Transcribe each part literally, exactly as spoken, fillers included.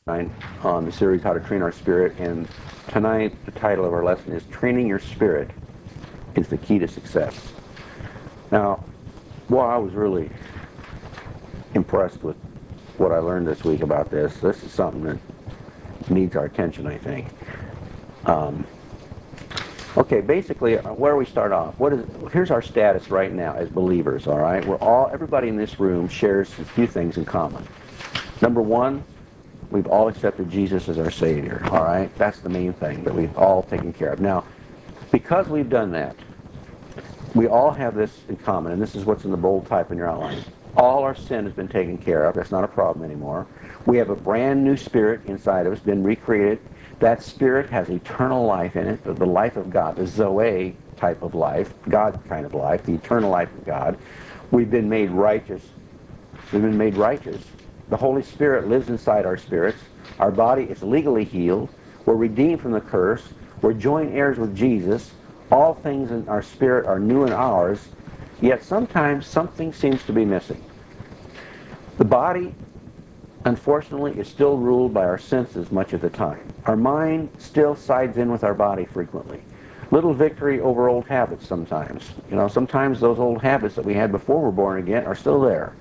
On the series How to Train Our Spirit, and tonight the title of our lesson is Training Your Spirit is the Key to Success. Now, well, I was really impressed with what I learned this week about this. This is something that needs our attention, I think. Um, okay, basically, where we start off, what is here's our status right now as believers, all right? We're all, everybody in this room shares a few things in common. Number one, we've all accepted Jesus as our Savior, all right? That's the main thing that we've all taken care of. Now, because we've done that, we all have this in common, and this is what's in the bold type in your outline. All our sin has been taken care of. That's not a problem anymore. We have a brand new spirit inside of us, been recreated. That spirit has eternal life in it, the life of God, the Zoe type of life, God kind of life, the eternal life of God. We've been made righteous. We've been made righteous. The Holy Spirit lives inside our spirits. Our body is legally healed. We're redeemed from the curse. We're joint heirs with Jesus. All things in our spirit are new in ours. Yet sometimes something seems to be missing. The body, unfortunately, is still ruled by our senses much of the time. Our mind still sides in with our body frequently. Little victory over old habits sometimes. You know, sometimes those old habits that we had before we were born again are still there.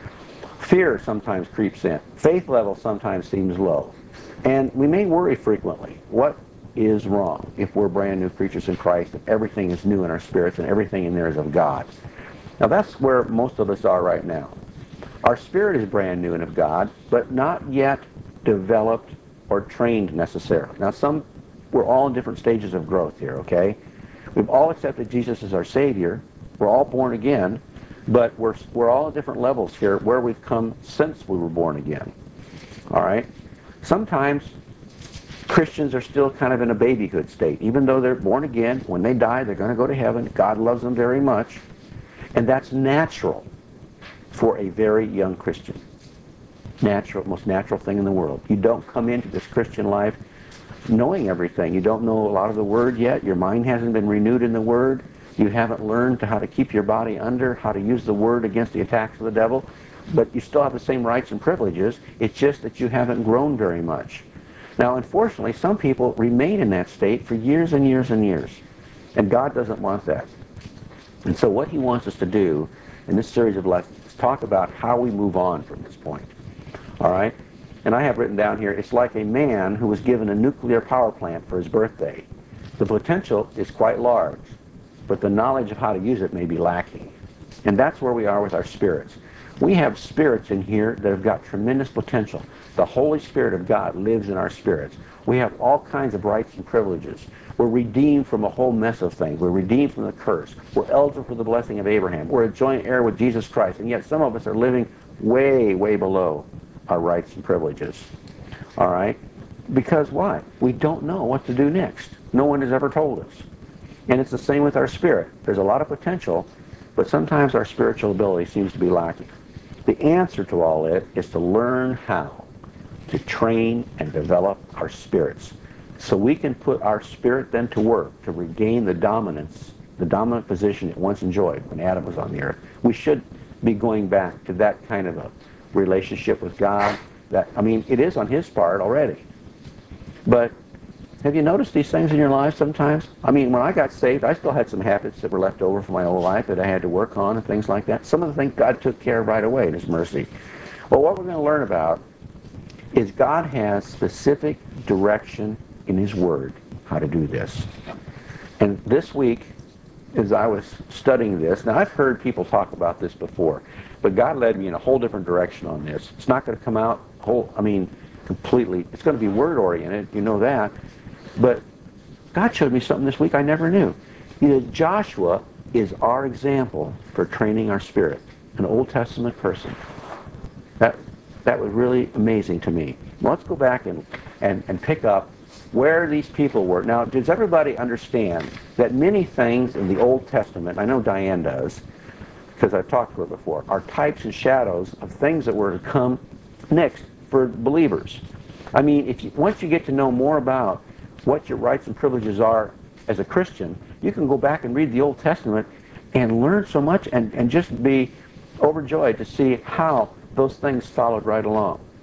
Fear sometimes creeps in. Faith level sometimes seems low. And we may worry frequently. What is wrong if we're brand new creatures in Christ and everything is new in our spirits and everything in there is of God? Now that's where most of us are right now. Our spirit is brand new and of God, but not yet developed or trained necessarily. Now some, we're all in different stages of growth here, okay? We've all accepted Jesus as our Savior. We're all born again. But we're, we're all at different levels here where we've come since we were born again. All right? Sometimes Christians are still kind of in a babyhood state. Even though they're born again, when they die, they're going to go to heaven. God loves them very much. And that's natural for a very young Christian. Natural, most natural thing in the world. You don't come into this Christian life knowing everything. You don't know a lot of the Word yet. Your mind hasn't been renewed in the Word. You haven't learned how to keep your body under, how to use the Word against the attacks of the devil, but you still have the same rights and privileges. It's just that you haven't grown very much. Now, unfortunately, some people remain in that state for years and years and years, and God doesn't want that. And so what He wants us to do in this series of lessons is talk about how we move on from this point. All right? And I have written down here, it's like a man who was given a nuclear power plant for his birthday. The potential is quite large, but the knowledge of how to use it may be lacking. And that's where we are with our spirits. We have spirits in here that have got tremendous potential. The Holy Spirit of God lives in our spirits. We have all kinds of rights and privileges. We're redeemed from a whole mess of things. We're redeemed from the curse. We're eligible for the blessing of Abraham. We're a joint heir with Jesus Christ. And yet some of us are living way, way below our rights and privileges. All right? Because why? We don't know what to do next. No one has ever told us. And it's the same with our spirit. There's a lot of potential, but sometimes our spiritual ability seems to be lacking. The answer to all it is to learn how to train and develop our spirits so we can put our spirit then to work to regain the dominance, the dominant position it once enjoyed when Adam was on the earth. We should be going back to that kind of a relationship with God. That, I mean, it is on His part already. But have you noticed these things in your life sometimes? I mean, when I got saved, I still had some habits that were left over from my old life that I had to work on and things like that. Some of the things God took care of right away in His mercy. Well, what we're going to learn about is God has specific direction in His Word how to do this. And this week, as I was studying this, now I've heard people talk about this before, but God led me in a whole different direction on this. It's not going to come out whole, I mean, completely. It's going to be word-oriented, you know that. But God showed me something this week I never knew. You know, Joshua is our example for training our spirit, an Old Testament person. That that was really amazing to me. Well, let's go back and, and, and pick up where these people were. Now, does everybody understand that many things in the Old Testament, I know Diane does, because I've talked to her before, are types and shadows of things that were to come next for believers. I mean, if you, once you get to know more about what your rights and privileges are as a Christian, you can go back and read the Old Testament and learn so much and, and just be overjoyed to see how those things followed right along.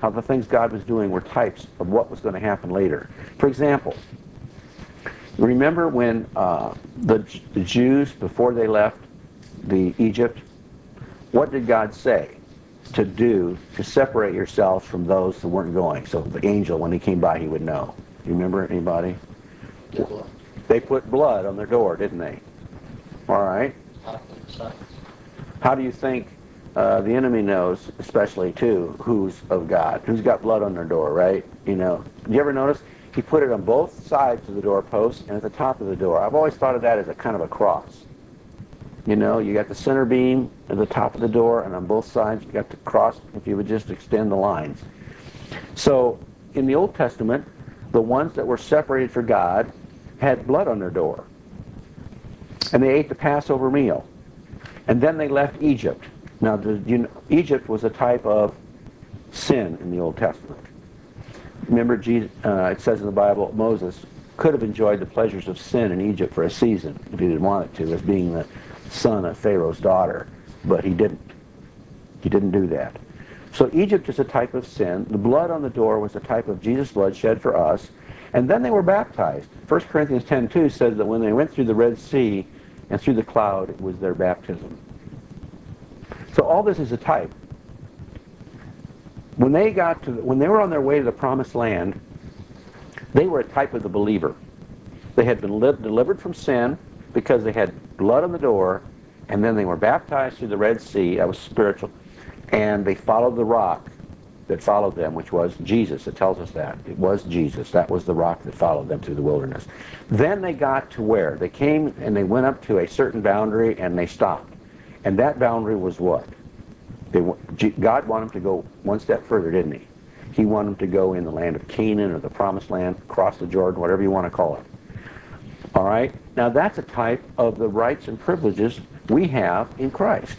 how the things God was doing were types of what was going to happen later. For example, remember when uh, the, the Jews, before they left the Egypt, what did God say to do to separate yourselves from those who weren't going? So the angel, when he came by, he would know. Do you remember, anybody? Blood. They put blood on their door, didn't they? All right. How do you think uh, the enemy knows, especially too, who's of God, who's got blood on their door, right? You know, you ever notice he put it on both sides of the doorpost and at the top of the door? I've always thought of that as a kind of a cross. You know, you got the center beam at the top of the door, and on both sides you got the cross if you would just extend the lines. So in the Old Testament, the ones that were separated for God had blood on their door. And they ate the Passover meal. And then they left Egypt. Now, you know, Egypt was a type of sin in the Old Testament. Remember, Jesus, uh, it says in the Bible, Moses could have enjoyed the pleasures of sin in Egypt for a season, if he didn't want it to, as being the son of Pharaoh's daughter. But he didn't. He didn't do that. So Egypt is a type of sin. The blood on the door was a type of Jesus' blood shed for us. And then they were baptized. First Corinthians ten two says that when they went through the Red Sea and through the cloud, it was their baptism. So all this is a type. When they got to, when they were on their way to the Promised Land, they were a type of the believer. They had been li- delivered from sin because they had blood on the door, and then they were baptized through the Red Sea. That was spiritual. And they followed the rock that followed them, which was Jesus. It tells us that. It was Jesus. That was the rock that followed them through the wilderness. Then they got to where? They came and they went up to a certain boundary and they stopped. And that boundary was what? They, God wanted them to go one step further, didn't he? He wanted them to go in the land of Canaan or the Promised Land, cross the Jordan, whatever you want to call it. All right? Now that's a type of the rights and privileges we have in Christ.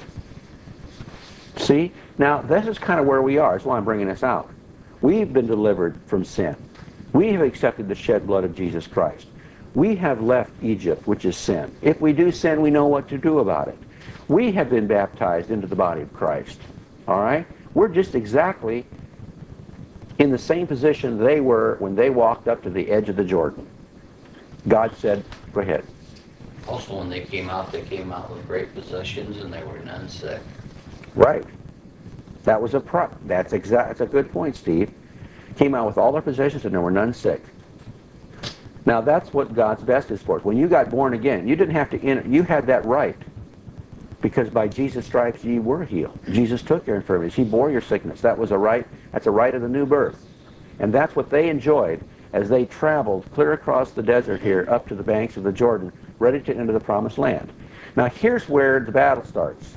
See? Now, this is kind of where we are. That's why I'm bringing this out. We've been delivered from sin. We have accepted the shed blood of Jesus Christ. We have left Egypt, which is sin. If we do sin, we know what to do about it. We have been baptized into the body of Christ. All right? We're just exactly in the same position they were when they walked up to the edge of the Jordan. God said, go ahead. Also, when they came out, they came out with great possessions, and they were none sick. Right. That was a pro. That's exact. That's a good point, Steve. Came out with all their possessions, and there were none sick. Now that's what God's best is for. When you got born again, you didn't have to enter. You had that right, because by Jesus' stripes ye were healed. Jesus took your infirmities. He bore your sickness. That was a right. That's a right of the new birth, and that's what they enjoyed as they traveled clear across the desert here up to the banks of the Jordan, ready to enter the Promised Land. Now here's where the battle starts.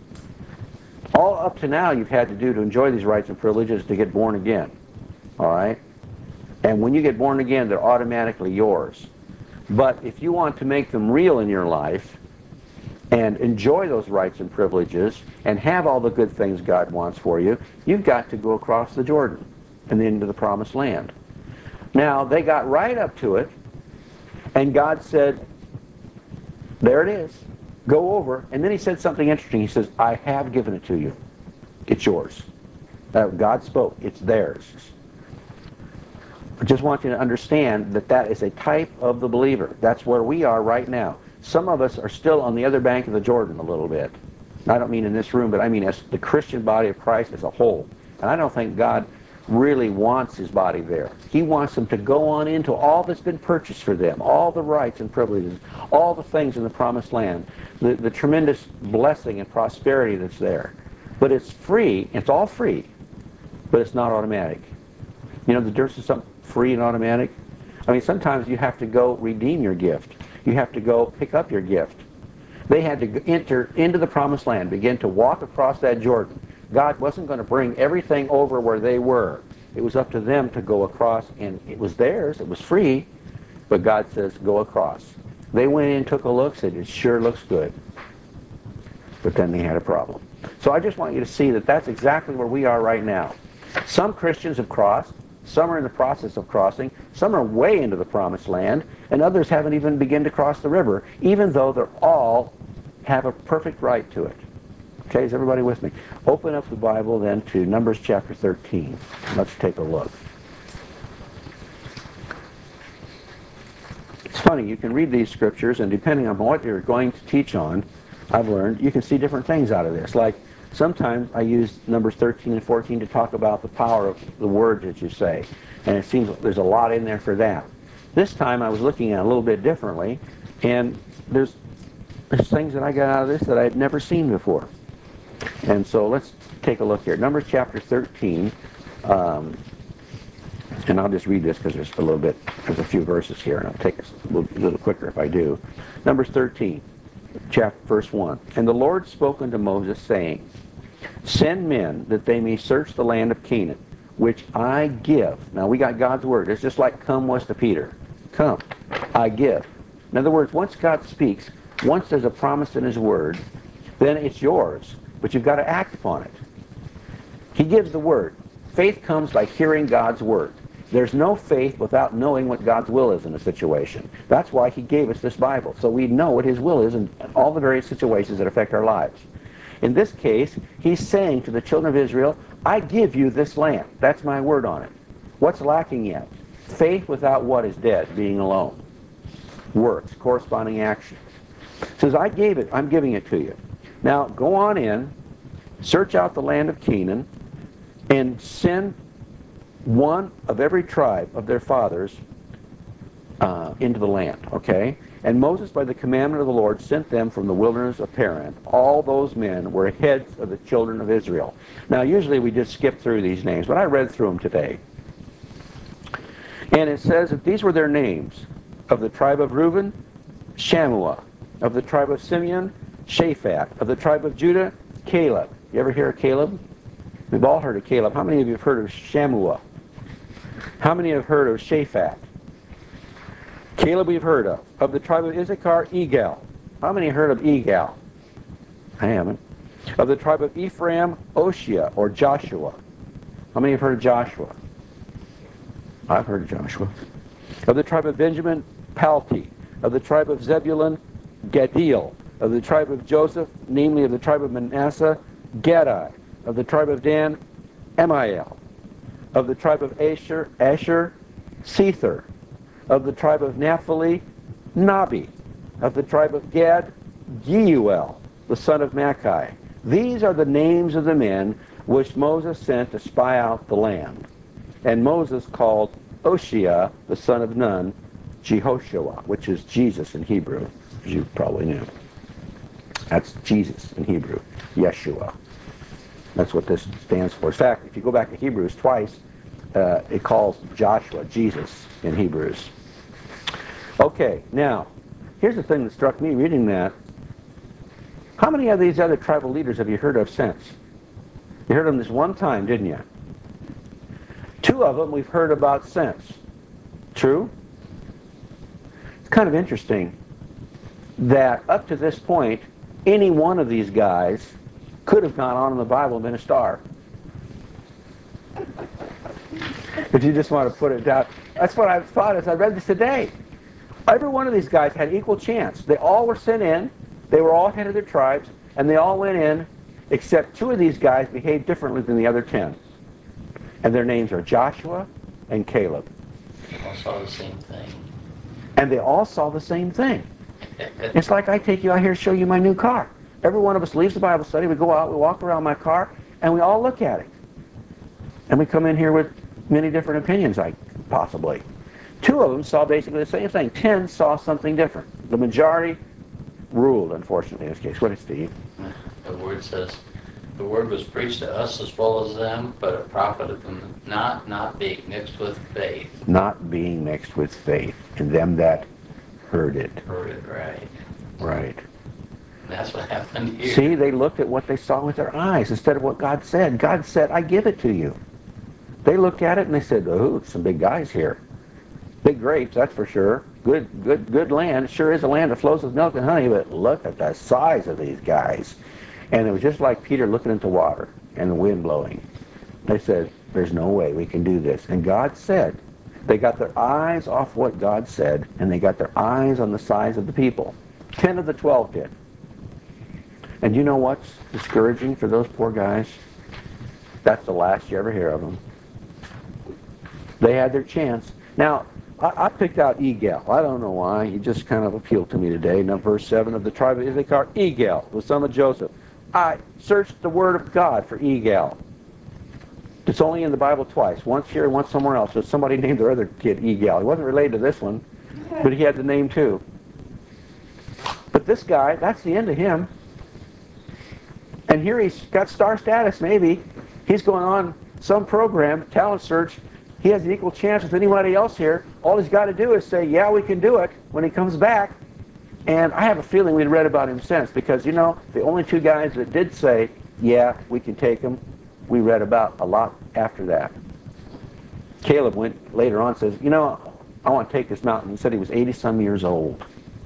All up to now you've had to do to enjoy these rights and privileges to get born again. All right? And when you get born again, they're automatically yours. But if you want to make them real in your life and enjoy those rights and privileges and have all the good things God wants for you, you've got to go across the Jordan and into the Promised Land. Now, they got right up to it, and God said, there it is. Go over. And then he said something interesting. He says, I have given it to you. It's yours. Uh, God spoke. It's theirs. I just want you to understand that that is a type of the believer. That's where we are right now. Some of us are still on the other bank of the Jordan a little bit. I don't mean in this room, but I mean as the Christian body of Christ as a whole. And I don't think God really wants his body there. He wants them to go on into all that's been purchased for them, all the rights and privileges, all the things in the Promised Land, the, the tremendous blessing and prosperity that's there. But it's free. It's all free, but it's not automatic. You know the difference is something free and automatic? I mean, sometimes you have to go redeem your gift. You have to go pick up your gift. They had to enter into the Promised Land, begin to walk across that Jordan. God wasn't going to bring everything over where they were. It was up to them to go across, and it was theirs. It was free, but God says, go across. They went in, took a look, said, it sure looks good. But then they had a problem. So I just want you to see that that's exactly where we are right now. Some Christians have crossed. Some are in the process of crossing. Some are way into the Promised Land, and others haven't even begun to cross the river, even though they're all have a perfect right to it. Okay, is everybody with me? Open up the Bible then to Numbers chapter thirteen. Let's take a look. It's funny, you can read these scriptures, and depending on what you're going to teach on, I've learned, you can see different things out of this. Like, sometimes I use Numbers thirteen and fourteen to talk about the power of the words that you say. And it seems there's a lot in there for that. This time I was looking at it a little bit differently, and there's, there's things that I got out of this that I had never seen before. And so let's take a look here. Numbers chapter thirteen, um, and I'll just read this because there's a little bit, there's a few verses here, and I'll take it a little, a little quicker if I do. Numbers thirteen, chapter, verse one. And the Lord spoke unto Moses, saying, Send men that they may search the land of Canaan, which I give. Now we got God's word. It's just like come was to Peter. Come, I give. In other words, once God speaks, once there's a promise in his word, then it's yours. But you've got to act upon it. He gives the word. Faith comes by hearing God's word. There's no faith without knowing what God's will is in a situation. That's why he gave us this Bible, so we know what his will is in all the various situations that affect our lives. In this case, he's saying to the children of Israel, I give you this land. That's my word on it. What's lacking yet? Faith without what is dead, being alone. Works, corresponding action. Says, I gave it, I'm giving it to you. Now, go on in, search out the land of Canaan, and send one of every tribe of their fathers uh, into the land, okay? And Moses, by the commandment of the Lord, sent them from the wilderness of Paran. All those men were heads of the children of Israel. Now, usually we just skip through these names, but I read through them today. And it says that these were their names. Of the tribe of Reuben, Shammua. Of the tribe of Simeon, Shaphat. Of the tribe of Judah, Caleb. You ever hear of Caleb? We've all heard of Caleb. How many of you have heard of Shammua? How many have heard of Shaphat? Caleb we've heard of. Of the tribe of Issachar, Egal. How many heard of Egal? I haven't. Of the tribe of Ephraim, Oshia, or Joshua. How many have heard of Joshua? I've heard of Joshua. Of the tribe of Benjamin, Palti. Of the tribe of Zebulun, Gaddiel. Of the tribe of Joseph, namely of the tribe of Manasseh, Gadai. Of the tribe of Dan, Amiel. Of the tribe of Asher, Asher, Sether. Of the tribe of Naphtali, Nabi. Of the tribe of Gad, Geuel, the son of Machi. These are the names of the men which Moses sent to spy out the land. And Moses called Oshia, the son of Nun, Jehoshua, which is Jesus in Hebrew, as you probably knew. That's Jesus in Hebrew, Yeshua. That's what this stands for. In fact, if you go back to Hebrews twice, uh, it calls Joshua Jesus in Hebrews. Okay, now, here's the thing that struck me reading that. How many of these other tribal leaders have you heard of since? You heard of them this one time, didn't you? Two of them we've heard about since. True? It's kind of interesting that up to this point, any one of these guys could have gone on in the Bible and been a star. If you just want to put it down. That's what I thought as I read this today. Every one of these guys had equal chance. They all were sent in. They were all head of their tribes, and they all went in, except two of these guys behaved differently than the other ten. And their names are Joshua and Caleb. They all saw the same thing. And they all saw the same thing. It's like I take you out here to show you my new car. Every one of us leaves the Bible study, we go out, we walk around my car, and we all look at it. And we come in here with many different opinions, like possibly. Two of them saw basically the same thing. Ten saw something different. The majority ruled, unfortunately, in this case. What is Steve? The word says, the word was preached to us as well as them, but it profited them not, not being mixed with faith. Not being mixed with faith in them that heard it. Heard it right. Right. That's what happened here. See, they looked at what they saw with their eyes instead of what God said. God said, I give it to you. They looked at it and they said, oh, some big guys here. Big grapes, that's for sure. Good, good, good land. It sure is a land that flows with milk and honey, but look at the size of these guys. And it was just like Peter looking into water and the wind blowing. They said, there's no way we can do this. And God said, they got their eyes off what God said, and they got their eyes on the size of the people. Ten of the twelve did. And you know what's discouraging for those poor guys? That's the last you ever hear of them. They had their chance. Now, I, I picked out Egal. I don't know why. He just kind of appealed to me today. Now, verse seven of the tribe of Issachar, Egal, the son of Joseph. I searched the word of God for Egal. It's only in the Bible twice. Once here and once somewhere else. So somebody named their other kid Egal. He wasn't related to this one, but he had the name too. But this guy, that's the end of him. And here he's got star status, maybe. He's going on some program, talent search. He has an equal chance with anybody else here. All he's got to do is say, yeah, we can do it when he comes back. And I have a feeling we'd read about him since, because, you know, the only two guys that did say, yeah, we can take him, we read about a lot after that. Caleb went later on, says, you know, I want to take this mountain. He said he was eighty-some years old.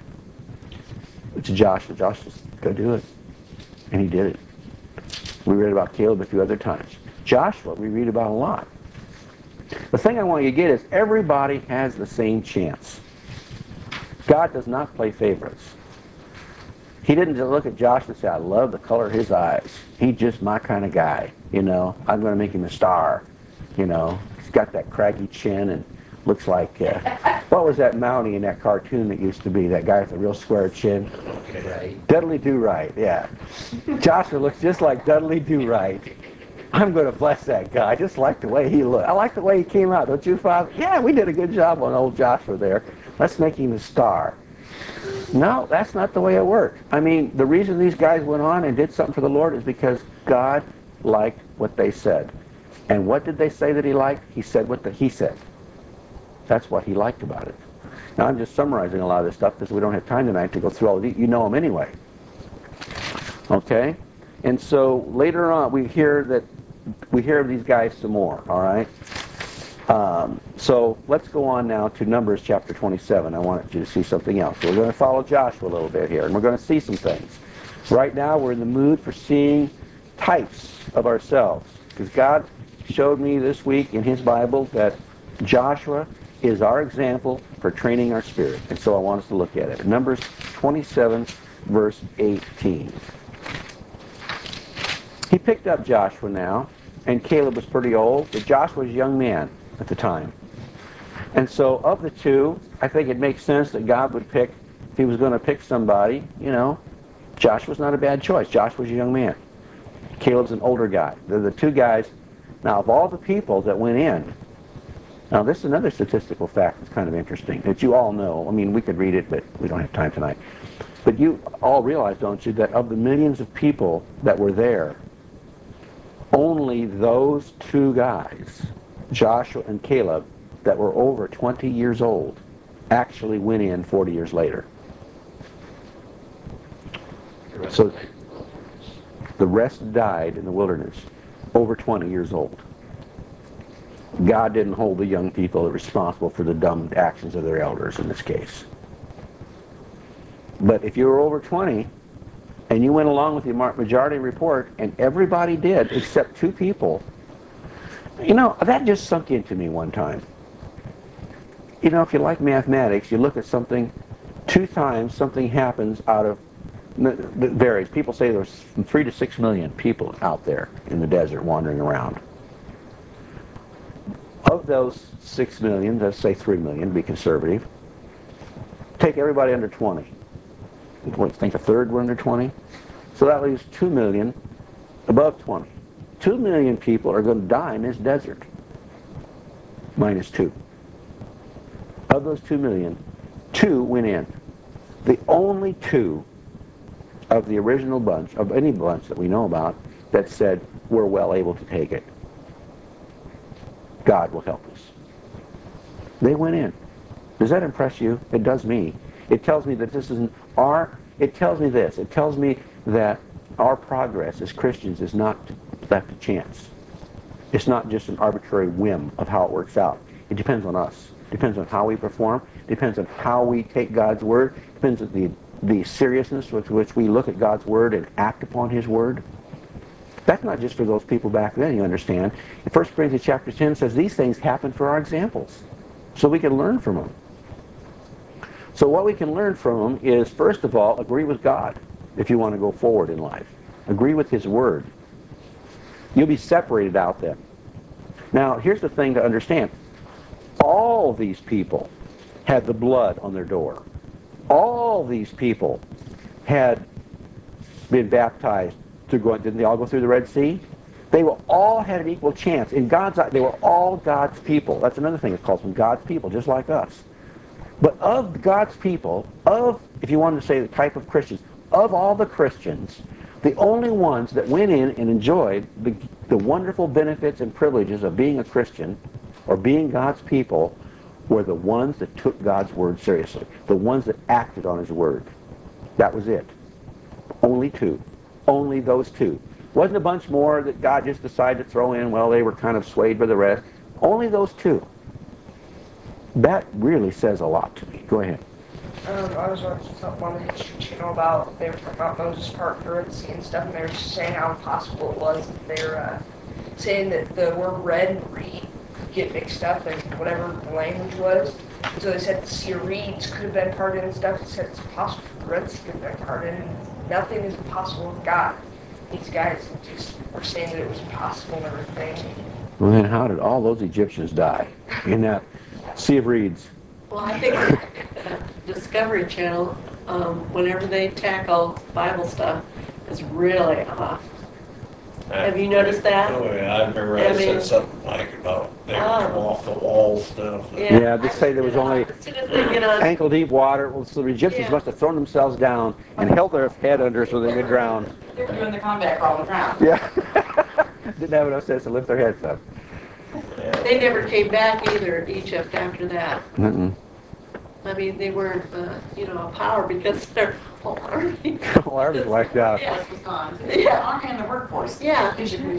To Joshua, Joshua said, go do it. And he did it. We read about Caleb a few other times. Joshua, we read about a lot. The thing I want you to get is everybody has the same chance. God does not play favorites. He didn't just look at Joshua and say, I love the color of his eyes. He's just my kind of guy. You know, I'm going to make him a star. You know, he's got that craggy chin and looks like, uh, what was that Mountie in that cartoon that used to be? That guy with a real square chin? Right. Dudley Do-Right, yeah. Joshua looks just like Dudley Do-Right. I'm going to bless that guy. I just like the way he looked. I like the way he came out, don't you, Father? Yeah, we did a good job on old Joshua there. Let's make him a star. No, that's not the way it worked. I mean, the reason these guys went on and did something for the Lord is because God liked what they said. And what did they say that he liked? He said what the, he said. That's what he liked about it. Now, I'm just summarizing a lot of this stuff because we don't have time tonight to go through all of these. You know them anyway. Okay? And so later on, we hear that we hear of these guys some more, all right? Um, so let's go on now to Numbers chapter twenty-seven. I want you to see something else. So we're going to follow Joshua a little bit here, and we're going to see some things. Right now, we're in the mood for seeing types of ourselves, because God showed me this week in his Bible that Joshua is our example for training our spirit. And so I want us to look at it. Numbers twenty-seven, verse eighteen. He picked up Joshua now, and Caleb was pretty old, but Joshua was a young man at the time. And so of the two, I think it makes sense that God would pick, if he was going to pick somebody, you know, Joshua's not a bad choice. Joshua's a young man. Caleb's an older guy. They're the two guys. Now, of all the people that went in, now this is another statistical fact that's kind of interesting, that you all know. I mean, we could read it, but we don't have time tonight. But you all realize, don't you, that of the millions of people that were there, only those two guys, Joshua and Caleb, that were over twenty years old, actually went in forty years later. So the rest died in the wilderness, over twenty years old. God didn't hold the young people responsible for the dumb actions of their elders in this case. But if you were over twenty, and you went along with the majority report, and everybody did except two people, you know, that just sunk into me one time. You know, if you like mathematics, you look at something, two times something happens out of, it varies. People say there's from three to six million people out there in the desert wandering around. Of those six million, let's say three million, to be conservative, take everybody under twenty. What, think a third were under twenty? So that leaves two million above twenty. two million people are going to die in this desert, minus two. Of those two million, two went in. The only two of the original bunch, of any bunch that we know about, that said, we're well able to take it. God will help us. They went in. Does that impress you? It does me. It tells me that this isn't our, it tells me this. It tells me that our progress as Christians is not left to chance. It's not just an arbitrary whim of how it works out. It depends on us. It depends on how we perform. It depends on how we take God's word. It depends on the, the seriousness with which we look at God's word and act upon his word. That's not just for those people back then, you understand. In First Corinthians chapter ten says these things happen for our examples, so we can learn from them. So what we can learn from them is, first of all, agree with God. if you want to go forward in life. Agree with his word. You'll be separated out then. Now, here's the thing to understand. All these people had the blood on their door. All these people had been baptized through going, didn't they all go through the Red Sea? They were all had an equal chance. In God's eye, they were all God's people. That's another thing it calls them, God's people, just like us. But of God's people, of, if you wanted to say the type of Christians, of all the Christians, the only ones that went in and enjoyed the, the wonderful benefits and privileges of being a Christian or being God's people were the ones that took God's word seriously, the ones that acted on his word. That was it. Only two. Only those two. Wasn't a bunch more that God just decided to throw in, well, they were kind of swayed by the rest. Only those two. That really says a lot to me. Go ahead. Um, I was watching something on the History Channel about, they were talking about Moses part of the Red Sea and stuff, and they were just saying how impossible it was. They were uh, saying that the word red and reed could get mixed up in whatever the language was. So they said the Sea of Reeds could have been parted and stuff. They said it's impossible for the Red Sea to have been parted, and nothing is impossible with God. These guys just were saying that it was impossible and everything. Well, then how did all those Egyptians die in that Sea of Reeds? Well, I think uh, Discovery Channel, um, whenever they tackle Bible stuff, is really off. Have you noticed that? Oh yeah, I remember I I mean- said something like about they were Oh. off the wall stuff. Yeah, they say there was only As soon as they get on, ankle deep water. Well, so the Egyptians Yeah. must have thrown themselves down and held their head under so they could drown. They were doing the combat crawl and drown. Yeah. Didn't have enough sense to lift their heads up. they never came back either, Egypt, after that. Mm-mm. I mean, they weren't, uh, you know, a power because their whole army. Well, I was wiped out. Yeah. Yes, was gone. Yeah. Army in the workforce. Yeah. Basically.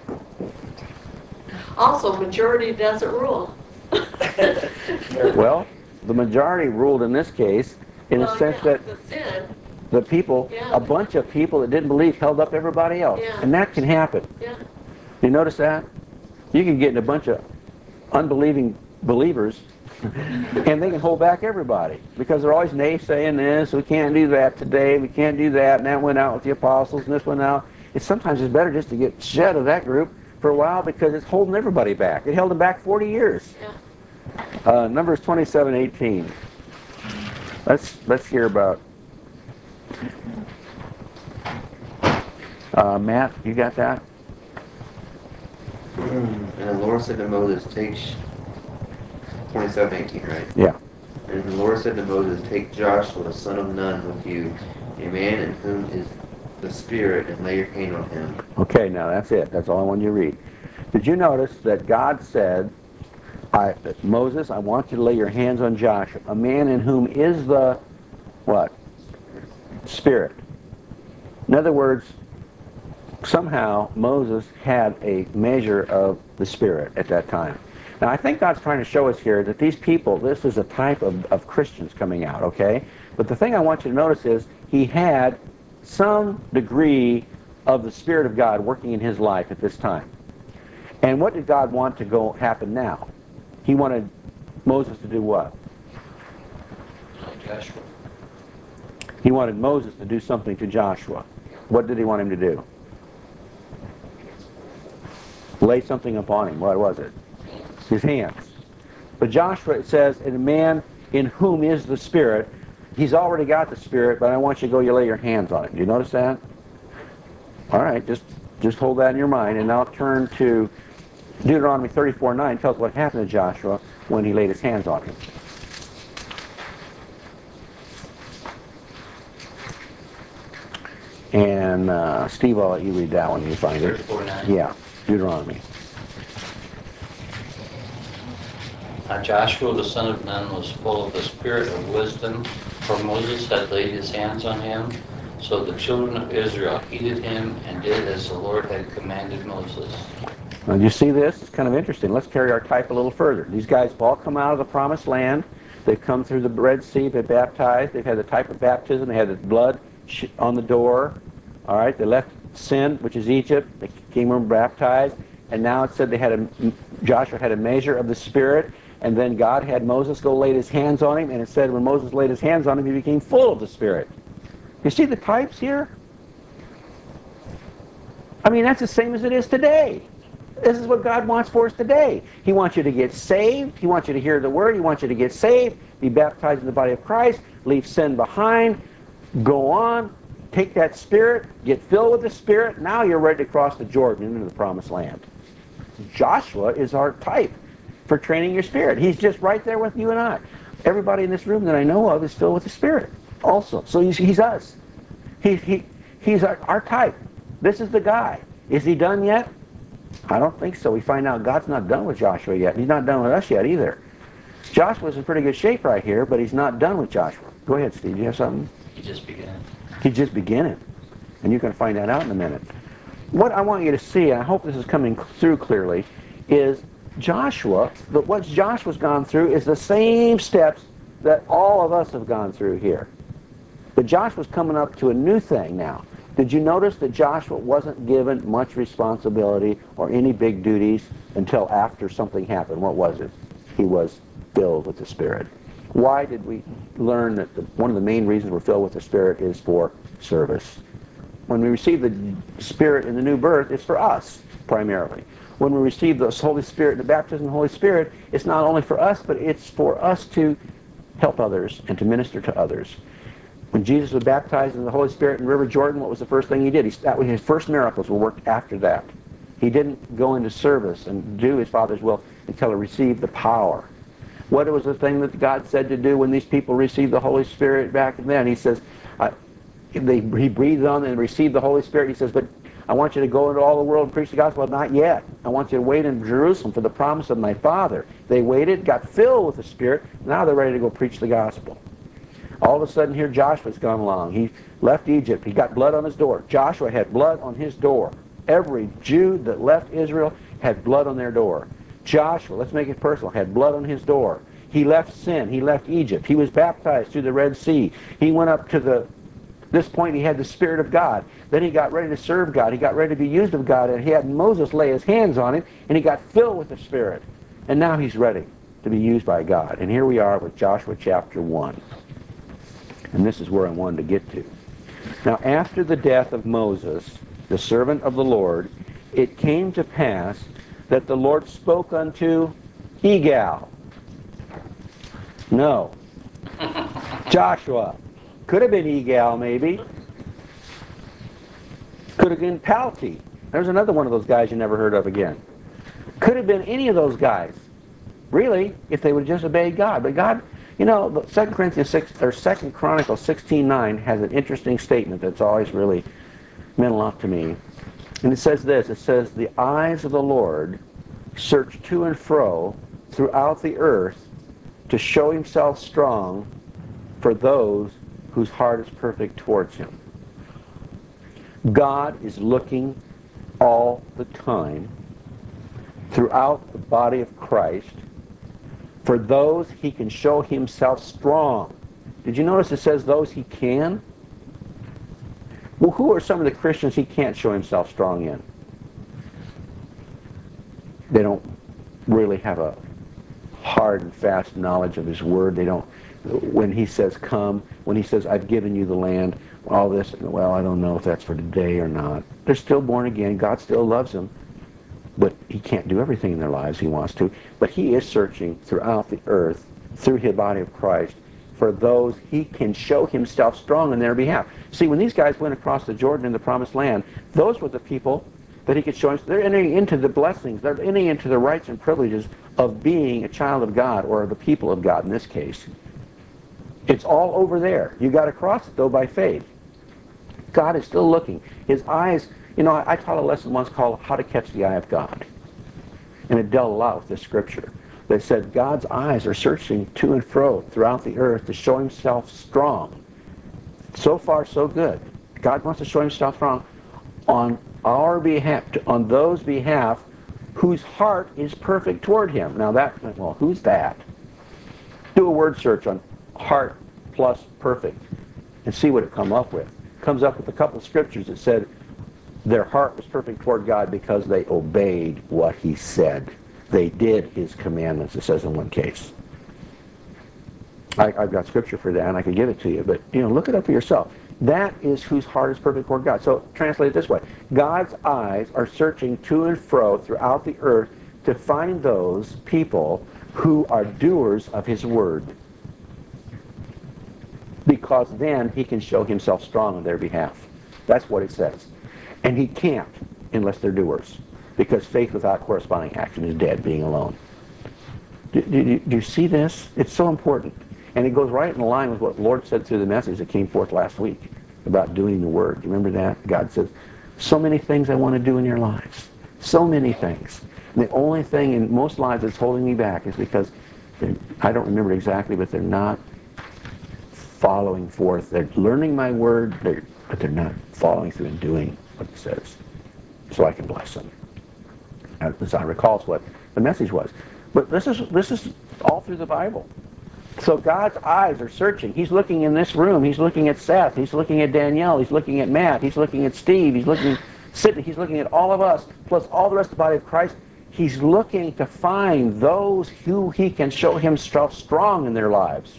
Also, majority doesn't rule. Well, the majority ruled in this case in Well, the sense yeah, that the sin, the people, Yeah. a bunch of people that didn't believe held up everybody else. Yeah. And that can happen. yeah. You notice that? You can get in a bunch of unbelieving believers and they can hold back everybody because they're always naysaying this, we can't do that today, we can't do that, and that went out with the apostles and this went out. It's sometimes it's better just to get shed of that group for a while because it's holding everybody back. It held them back forty years. Yeah. Uh, Numbers twenty-seven eighteen. Let's let's hear about. Uh, Matt, you got that? And the Lord said to Moses, take, Sh- twenty-seven eighteen, right? Yeah. And the Lord said to Moses, take Joshua, the son of Nun, with you, a man in whom is the Spirit, and lay your hand on him. Okay, now that's it. That's all I wanted you to read. Did you notice that God said, I, Moses, I want you to lay your hands on Joshua, a man in whom is the, what? Spirit. In other words, somehow Moses had a measure of the Spirit at that time. Now I think God's trying to show us here that these people, this is a type of, of Christians coming out, okay? But the thing I want you to notice is he had some degree of the Spirit of God working in his life at this time. And what did God want to go happen now? He wanted Moses to do what? Joshua. He wanted Moses to do something to Joshua. What did he want him to do? Lay something upon him. What was it? His hands. But Joshua, it says, and a man in whom is the Spirit. He's already got the Spirit, but I want you to go, you lay your hands on him. Do you notice that? All right, just just hold that in your mind, and now turn to Deuteronomy thirty-four nine. Tells what happened to Joshua when he laid his hands on him. And uh, Steve, I'll let you read that one when you find it. thirty-four nine. Yeah, Deuteronomy. Now Joshua the son of Nun was full of the spirit of wisdom, for Moses had laid his hands on him. So the children of Israel heeded him and did as the Lord had commanded Moses. Now, do you see this? It's kind of interesting. Let's carry our type a little further. These guys have all come out of the promised land. They've come through the Red Sea. They've baptized. They've had the type of baptism. They had the blood sh- on the door. All right. They left sin, which is Egypt. They came and were baptized. And now it said they had a, Joshua had a measure of the Spirit. And then God had Moses go lay his hands on him. And it said when Moses laid his hands on him, he became full of the Spirit. You see the types here? I mean, that's the same as it is today. This is what God wants for us today. He wants you to get saved. He wants you to hear the Word. He wants you to get saved, be baptized in the body of Christ, leave sin behind, go on, take that Spirit, get filled with the Spirit. Now you're ready to cross the Jordan into the Promised Land. Joshua is our type for training your spirit. He's just right there with you and I. Everybody in this room that I know of is filled with the Spirit also. So he's, he's us. He, he, he's our, our type. This is the guy. Is he done yet? I don't think so. We find out God's not done with Joshua yet. He's not done with us yet either. Joshua's in pretty good shape right here, but he's not done with Joshua. Go ahead, Steve. Do you have something? He just began. He's just beginning. And you can find that out in a minute. What I want you to see, and I hope this is coming through clearly, is Joshua, but what Joshua's gone through is the same steps that all of us have gone through here. But Joshua's coming up to a new thing now. Did you notice that Joshua wasn't given much responsibility or any big duties until after something happened? What was it? He was filled with the Spirit. Why did we learn that the, one of the main reasons we're filled with the Spirit is for service? When we receive the Spirit in the new birth, it's for us, primarily. When we receive the Holy Spirit, the baptism of the Holy Spirit, it's not only for us, but it's for us to help others and to minister to others. When Jesus was baptized in the Holy Spirit in River Jordan, what was the first thing he did? He, that was his first miracles were worked after that. He didn't go into service and do his Father's will until he received the power. What was the thing that God said to do when these people received the Holy Spirit back then? He says, uh, they, he breathed on them and received the Holy Spirit. He says, but I want you to go into all the world and preach the gospel. Not yet. I want you to wait in Jerusalem for the promise of my Father. They waited, got filled with the Spirit. Now they're ready to go preach the gospel. All of a sudden here Joshua's gone along. He left Egypt. He got blood on his door. Joshua had blood on his door. Every Jew that left Israel had blood on their door. Joshua, let's make it personal, had blood on his door. He left sin. He left Egypt. He was baptized through the Red Sea. He went up to the, this point he had the Spirit of God. Then he got ready to serve God. He got ready to be used of God, and he had Moses lay his hands on him, and he got filled with the Spirit. And now he's ready to be used by God. And here we are with Joshua chapter one. And this is where I wanted to get to. Now, after the death of Moses, the servant of the Lord, it came to pass that the Lord spoke unto Egal. No. Joshua. Could have been Egal, maybe. Could have been Palti. There's another one of those guys you never heard of again. Could have been any of those guys. Really, if they would just obey God. But God, you know, Second Corinthians six or Second Chronicles sixteen nine has an interesting statement that's always really meant a lot to me. And it says this, it says, the eyes of the Lord search to and fro throughout the earth to show himself strong for those whose heart is perfect towards him. God is looking all the time throughout the body of Christ for those he can show himself strong. Did you notice it says those he can? Well, who are some of the Christians he can't show himself strong in? They don't really have a hard and fast knowledge of his word. They don't, when he says come, when he says I've given you the land, all this, well, I don't know if that's for today or not. They're still born again. God still loves them. But he can't do everything in their lives he wants to. But he is searching throughout the earth, through his body of Christ, for those he can show himself strong on their behalf. See, when these guys went across the Jordan in the Promised Land, those were the people that he could show himself. They're entering into the blessings. They're entering into the rights and privileges of being a child of God, or the people of God in this case. It's all over there. You got to cross it, though, by faith. God is still looking. His eyes... You know, I, I taught a lesson once called How to Catch the Eye of God. And it dealt a lot with this scripture. They said God's eyes are searching to and fro throughout the earth to show himself strong. So far, so good. God wants to show himself strong on our behalf, on those behalf whose heart is perfect toward him. Now that, well, who's that? Do a word search on heart plus perfect and see what it comes up with. It comes up with a couple of scriptures that said their heart was perfect toward God because they obeyed what he said. They did his commandments, it says in one case. I, I've got scripture for that, and I could give it to you. But, you know, look it up for yourself. That is whose heart is perfect toward God. So translate it this way. God's eyes are searching to and fro throughout the earth to find those people who are doers of his word. Because then he can show himself strong on their behalf. That's what it says. And he can't unless they're doers. Because faith without corresponding action is dead, being alone. Do, do, do you see this? It's so important. And it goes right in line with what the Lord said through the message that came forth last week about doing the word. Do you remember that? God says, so many things I want to do in your lives. So many things. And the only thing in most lives that's holding me back is because, I don't remember exactly, but they're not following forth. They're learning my word, they're, but they're not following through and doing what it says. So I can bless them. As I recall, it's what the message was. But this is this is all through the Bible. So God's eyes are searching. He's looking in this room. He's looking at Seth. He's looking at Danielle. He's looking at Matt. He's looking at Steve. He's looking at Sidney. He's looking at all of us, plus all the rest of the body of Christ. He's looking to find those who he can show himself strong in their lives.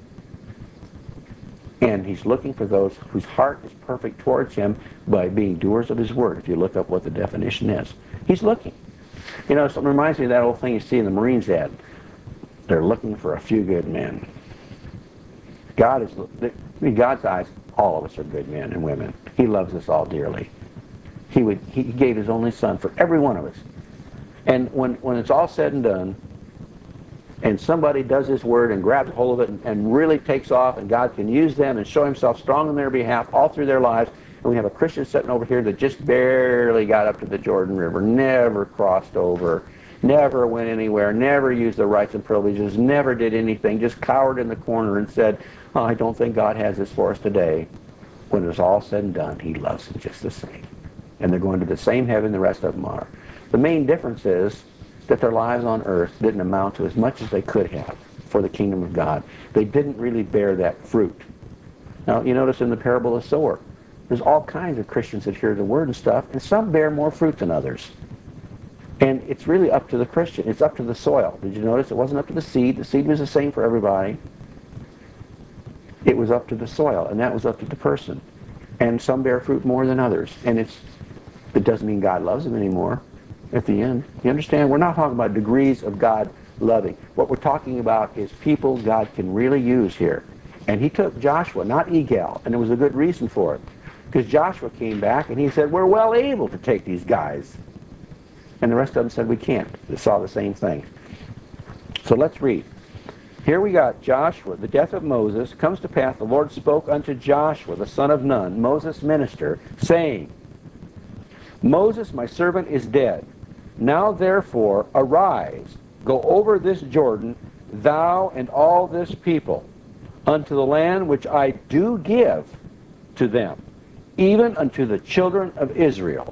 And he's looking for those whose heart is perfect towards him by being doers of his word, if you look up what the definition is. He's looking. You know, it reminds me of that old thing you see in the Marines ad. They're looking for a few good men. God is, I mean, God's eyes, all of us are good men and women. He loves us all dearly. He would, he gave his only son for every one of us. And when, when it's all said and done, and somebody does his word and grabs hold of it and, and really takes off, and God can use them and show himself strong on their behalf all through their lives, and we have a Christian sitting over here that just barely got up to the Jordan River, never crossed over, never went anywhere, never used the rights and privileges, never did anything, just cowered in the corner and said, oh, I don't think God has this for us today. When it's all said and done, he loves them just the same. And they're going to the same heaven the rest of them are. The main difference is that their lives on earth didn't amount to as much as they could have for the kingdom of God. They didn't really bear that fruit. Now, you notice in the parable of the sower, there's all kinds of Christians that hear the word and stuff, and some bear more fruit than others. And it's really up to the Christian. It's up to the soil. Did you notice? It wasn't up to the seed. The seed was the same for everybody. It was up to the soil, and that was up to the person. And some bear fruit more than others. And it's it doesn't mean God loves them anymore at the end. You understand? We're not talking about degrees of God loving. What we're talking about is people God can really use here. And he took Joshua, not Egal, and there was a good reason for it. Because Joshua came back and he said, we're well able to take these guys. And the rest of them said, we can't. They saw the same thing. So let's read. Here we got Joshua, the death of Moses. Comes to pass, the Lord spoke unto Joshua, the son of Nun, Moses' minister, saying, Moses, my servant, is dead. Now therefore arise, go over this Jordan, thou and all this people, unto the land which I do give to them, even unto the children of Israel.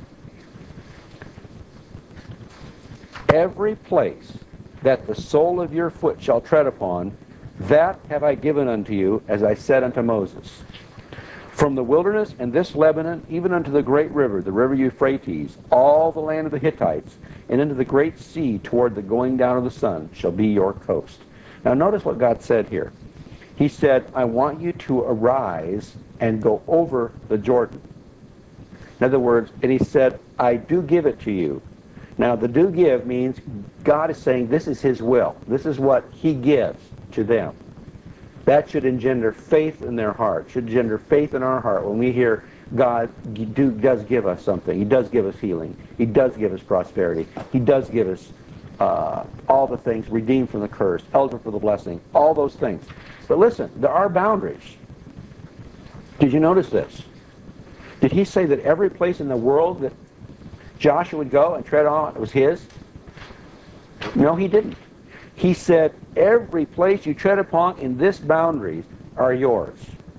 Every place that the sole of your foot shall tread upon, that have I given unto you, as I said unto Moses. From the wilderness and this Lebanon, even unto the great river, the river Euphrates, all the land of the Hittites, and into the great sea toward the going down of the sun, shall be your coast. Now notice what God said here. He said, I want you to arise and go over the Jordan. In other words, and he said, I do give it to you. Now the do give means God is saying this is his will. This is what he gives to them. That should engender faith in their heart, should engender faith in our heart when we hear God do, does give us something. He does give us healing. He does give us prosperity. He does give us uh, all the things, redeemed from the curse, eligible for the blessing, all those things. But listen, there are boundaries. Did you notice this? Did he say that every place in the world that Joshua would go and tread on was his? No, he didn't. He said, every place you tread upon in this boundaries are yours.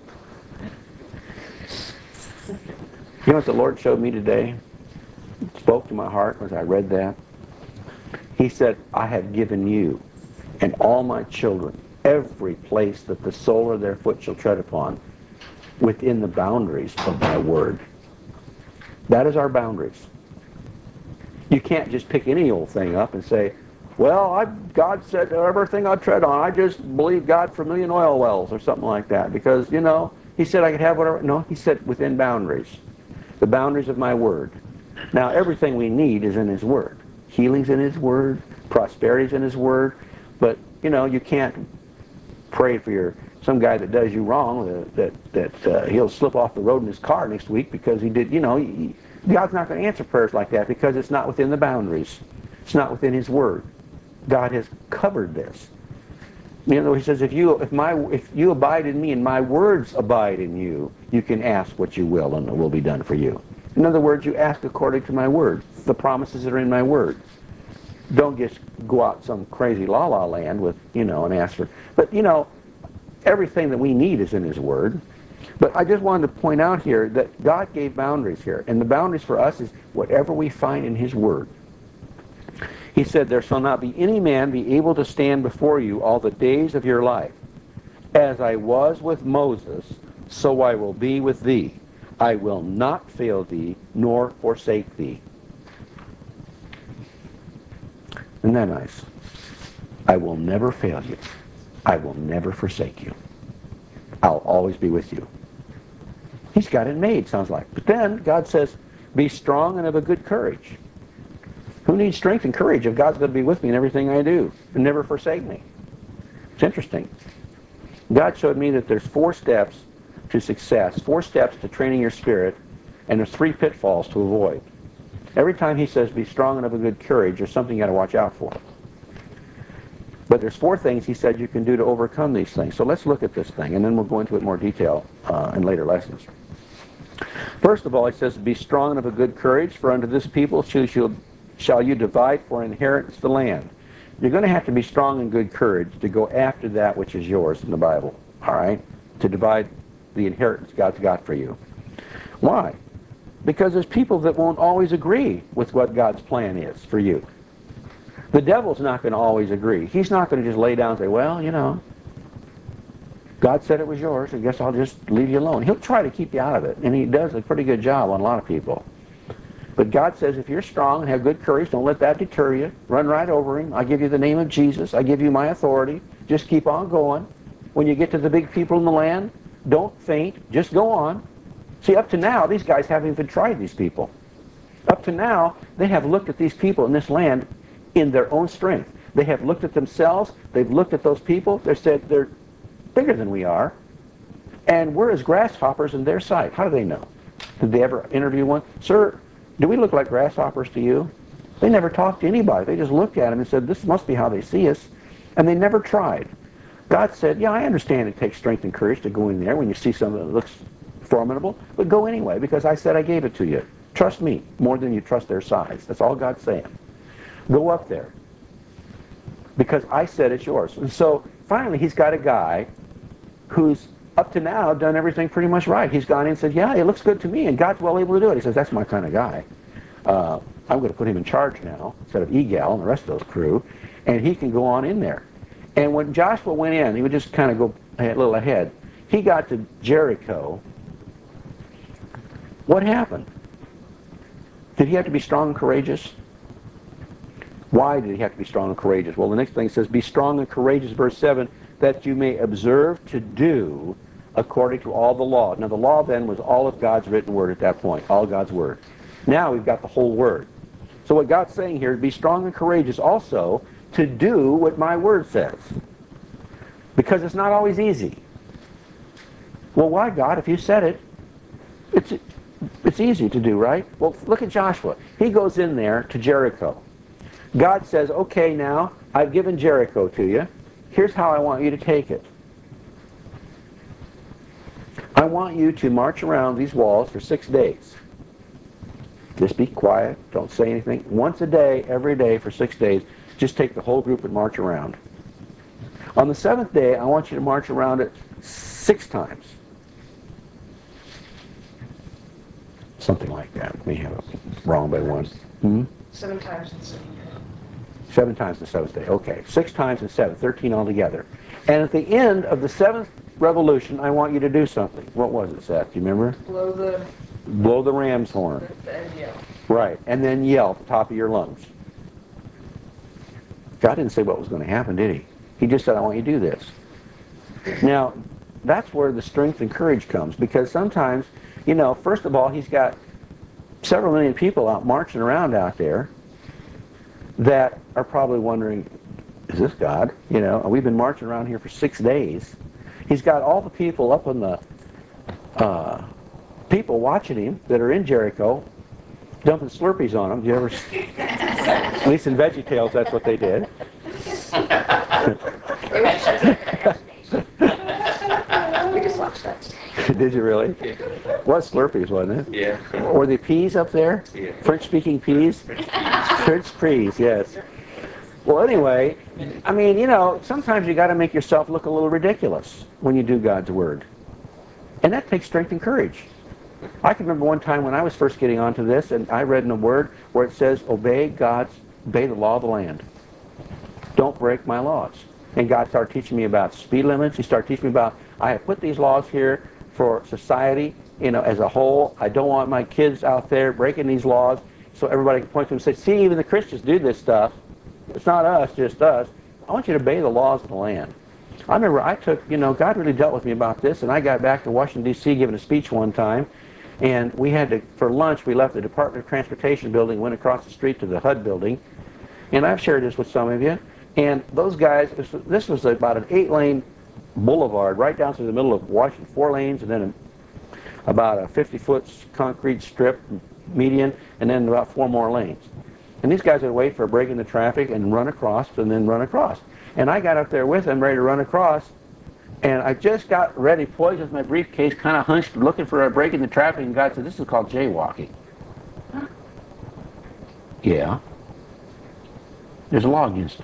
You know what the Lord showed me today? It spoke to my heart as I read that. He said, I have given you and all my children every place that the sole of their foot shall tread upon within the boundaries of my word. That is our boundaries. You can't just pick any old thing up and say, well, I, God said everything I tread on, I just believe God for a million oil wells or something like that. Because, you know, He said I could have whatever. No, he said within boundaries. The boundaries of my word. Now, everything we need is in his word. Healing's in his word. Prosperity's in his word. But, you know, you can't pray for your some guy that does you wrong, uh, that, that uh, he'll slip off the road in his car next week because he did, you know, he, God's not going to answer prayers like that because it's not within the boundaries. It's not within his word. God has covered this. You know, he says, if you if my if you abide in me and my words abide in you, you can ask what you will and it will be done for you. In other words, you ask according to my word, the promises that are in my word. Don't just go out some crazy la-la land with, you know, and ask for, but, you know, everything that we need is in his word. But I just wanted to point out here that God gave boundaries here, and the boundaries for us is whatever we find in his word. He said, there shall not be any man be able to stand before you all the days of your life. As I was with Moses, so I will be with thee. I will not fail thee, nor forsake thee. Isn't that nice? I will never fail you. I will never forsake you. I'll always be with you. He's got it made, sounds like. But then God says, be strong and of a good courage. Who needs strength and courage if God's going to be with me in everything I do and never forsake me? It's interesting. God showed me that there's four steps to success, four steps to training your spirit, and there's three pitfalls to avoid. Every time he says be strong and of a good courage, there's something you got to watch out for. But there's four things he said you can do to overcome these things. So let's look at this thing, and then we'll go into it in more detail uh, in later lessons. First of all, he says, be strong and of a good courage, for unto this people shall, shall you divide for inheritance the land. You're going to have to be strong and good courage to go after that which is yours in the Bible, all right? To divide the inheritance God's got for you. Why? Because there's people that won't always agree with what God's plan is for you. The devil's not going to always agree. He's not going to just lay down and say, well, you know, God said it was yours, I guess I'll just leave you alone. He'll try to keep you out of it, and he does a pretty good job on a lot of people. But God says if you're strong and have good courage, don't let that deter you. Run right over him. I give you the name of Jesus. I give you my authority. Just keep on going. When you get to the big people in the land, don't faint. Just go on. See, up to now, these guys haven't even tried these people. Up to now, they have looked at these people in this land in their own strength. They have looked at themselves. They've looked at those people. They said they're bigger than we are. And we're as grasshoppers in their sight. How do they know? Did they ever interview one? Sir, do we look like grasshoppers to you? They never talked to anybody. They just looked at them and said, this must be how they see us. And they never tried. God said, yeah, I understand it takes strength and courage to go in there when you see something that looks formidable, but go anyway because I said I gave it to you. Trust me more than you trust their size. That's all God's saying. Go up there because I said it's yours. And so finally he's got a guy who's up to now done everything pretty much right. He's gone in and said, yeah, it looks good to me, and God's well able to do it. He says, that's my kind of guy. Uh, I'm going to put him in charge now instead of Egal and the rest of those crew, and he can go on in there. And when Joshua went in, he would just kind of go a little ahead. He got to Jericho. What happened? Did he have to be strong and courageous? Why did he have to be strong and courageous? Well, the next thing says, be strong and courageous, verse seven, that you may observe to do according to all the law. Now, the law then was all of God's written word at that point, all God's word. Now we've got the whole word. So what God's saying here is be strong and courageous also to do what my word says. Because it's not always easy. Well, why, God? If you said it, it's, it's easy to do, right? Well, look at Joshua. He goes in there to Jericho. God says, okay, now, I've given Jericho to you. Here's how I want you to take it. I want you to march around these walls for six days. Just be quiet. Don't say anything. Once a day, every day for six days, just take the whole group and march around. On the seventh day, I want you to march around it six times. Something like that. We have it wrong by one. Hmm? Seven times in seven. Seven times the seventh day. Okay. Six times and seven. Thirteen altogether. And at the end of the seventh revolution, I want you to do something. What was it, Seth? Do you remember? Blow the... Blow the ram's horn. And yell. Right. And then yell at the top of your lungs. God didn't say what was going to happen, did he? He just said, I want you to do this. Now, that's where the strength and courage comes, because sometimes, you know, first of all, he's got several million people out marching around out there that are probably wondering, is this God? You know, we've been marching around here for six days. He's got all the people up on the uh, people watching him that are in Jericho, dumping Slurpees on him. Do you ever? At least in VeggieTales, that's what they did. We just watched that. Did you really? Was Slurpees, wasn't it? Yeah. Or the peas up there? Yeah. French-speaking peas? French peas, yes. Well, anyway, I mean, you know, sometimes you got to make yourself look a little ridiculous when you do God's Word. And that takes strength and courage. I can remember one time when I was first getting onto this, and I read in a word where it says, obey God's, obey the law of the land. Don't break my laws. And God started teaching me about speed limits. He started teaching me about, I have put these laws here for society, you know, as a whole. I don't want my kids out there breaking these laws, so everybody can point to them and say, see, even the Christians do this stuff. It's not us, just us. I want you to obey the laws of the land. I remember I took, you know, God really dealt with me about this, and I got back to Washington, D C giving a speech one time, and we had to, for lunch, we left the Department of Transportation building, went across the street to the H U D building, and I've shared this with some of you, and those guys, this was about an eight-lane boulevard right down through the middle of Washington, four lanes, and then a, about a fifty-foot concrete strip median, and then about four more lanes. And these guys would wait for a break in the traffic and run across, and then run across. And I got up there with them, ready to run across, and I just got ready, poised with my briefcase, kind of hunched, looking for a break in the traffic, and God said, this is called jaywalking. Huh? Yeah. There's a law against it.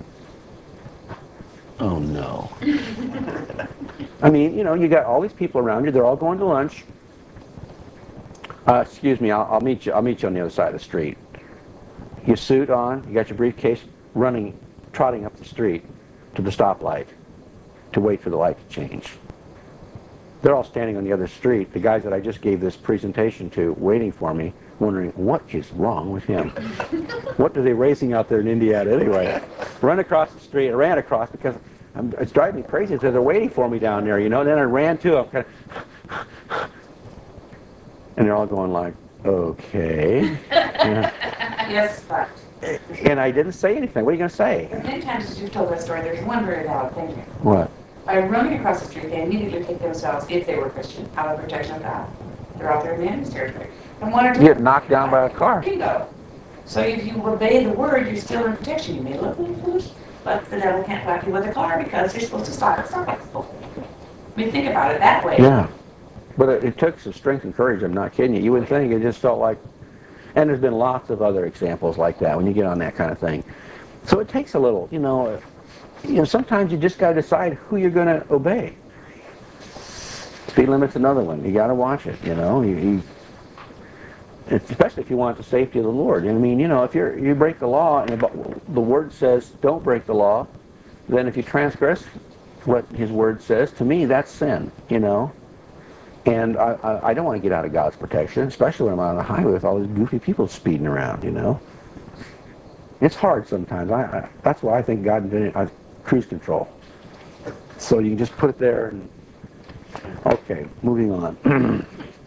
Oh, no. I mean, you know, you got all these people around you. They're all going to lunch. Uh, excuse me, I'll, I'll meet you. I'll meet you on the other side of the street. Your suit on, you got your briefcase, running, trotting up the street to the stoplight to wait for the light to change. They're all standing on the other street, the guys that I just gave this presentation to, waiting for me, wondering, what is wrong with him? What are they racing out there in Indiana anyway? Run across the street. I ran across because I'm, it's driving me crazy because they're waiting for me down there, you know. And then I ran to them, kind of, and they're all going like, okay. Yeah. Yes, but And I didn't say anything. What are you going to say? many times as you've told that story, there's one very valid thing here. What? By running across the street, they immediately take themselves, if they were Christian, out of protection of God. They're out there in the enemy's territory. And one or two Get knocked down by a car. Bingo. So if you obey the word, you're still in protection. You may look a little foolish, but the devil can't whack you with a car because you're supposed to stop at stoplights. I mean, think about it that way. Yeah. But it, it took some strength and courage. I'm not kidding you. You would think it just felt like, and there's been lots of other examples like that when you get on that kind of thing. So it takes a little, you know, you know, sometimes you just got to decide who you're going to obey. Speed limit's another one. You got to watch it, you know. You, you, especially if you want the safety of the Lord. I mean, you know, if you're you break the law and the Word says don't break the law, then if you transgress what His Word says, to me that's sin, you know. And I, I, I don't want to get out of God's protection, especially when I'm on the highway with all these goofy people speeding around, you know. It's hard sometimes. I, I, that's why I think God invented uh, cruise control. So you can just put it there and... Okay, moving on.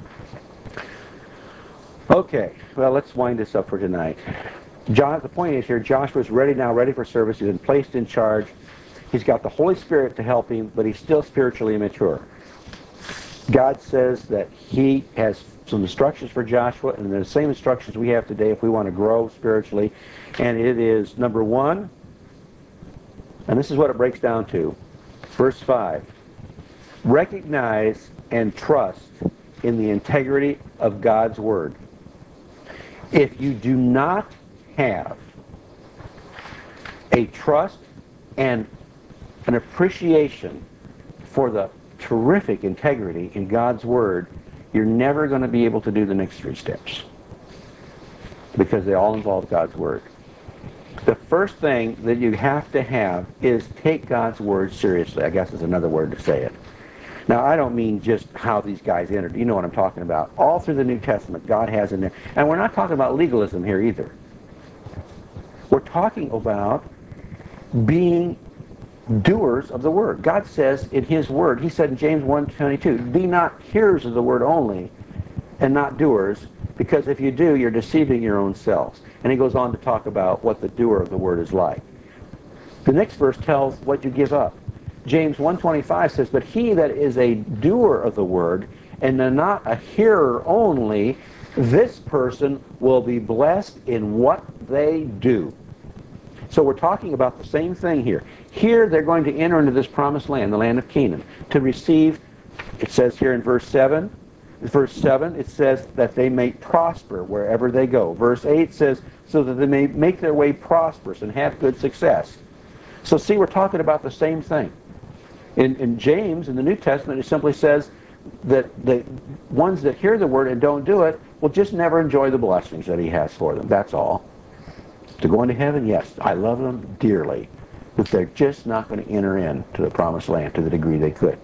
Okay, well, let's wind this up for tonight. John, the point is here, Joshua's ready now, ready for service. He's been placed in charge. He's got the Holy Spirit to help him, but he's still spiritually immature. God says that He has some instructions for Joshua, and they're the same instructions we have today if we want to grow spiritually. And it is, number one, and this is what it breaks down to, verse five, recognize and trust in the integrity of God's Word. If you do not have a trust and an appreciation for the terrific integrity in God's Word, you're never going to be able to do the next three steps because they all involve God's Word. The first thing that you have to have is take God's Word seriously. I guess is another word to say it. Now, I don't mean just how these guys entered. You know what I'm talking about. All through the New Testament, God has in there. And we're not talking about legalism here either. We're talking about being doers of the word. God says in his word, he said in James one twenty-two, be not hearers of the word only and not doers, because if you do, you're deceiving your own selves. And he goes on to talk about what the doer of the word is like. The next verse tells what you give up. James one twenty-five says, but he that is a doer of the word and not a hearer only, this person will be blessed in what they do. So we're talking about the same thing here. Here they're going to enter into this promised land, the land of Canaan, to receive, it says here in verse seven, verse seven, it says that they may prosper wherever they go. Verse eight says, so that they may make their way prosperous and have good success. So see, we're talking about the same thing. In, in James, in the New Testament, it simply says that the ones that hear the word and don't do it will just never enjoy the blessings that he has for them. That's all. To go into heaven, yes, I love them dearly, but they're just not going to enter into the promised land to the degree they could.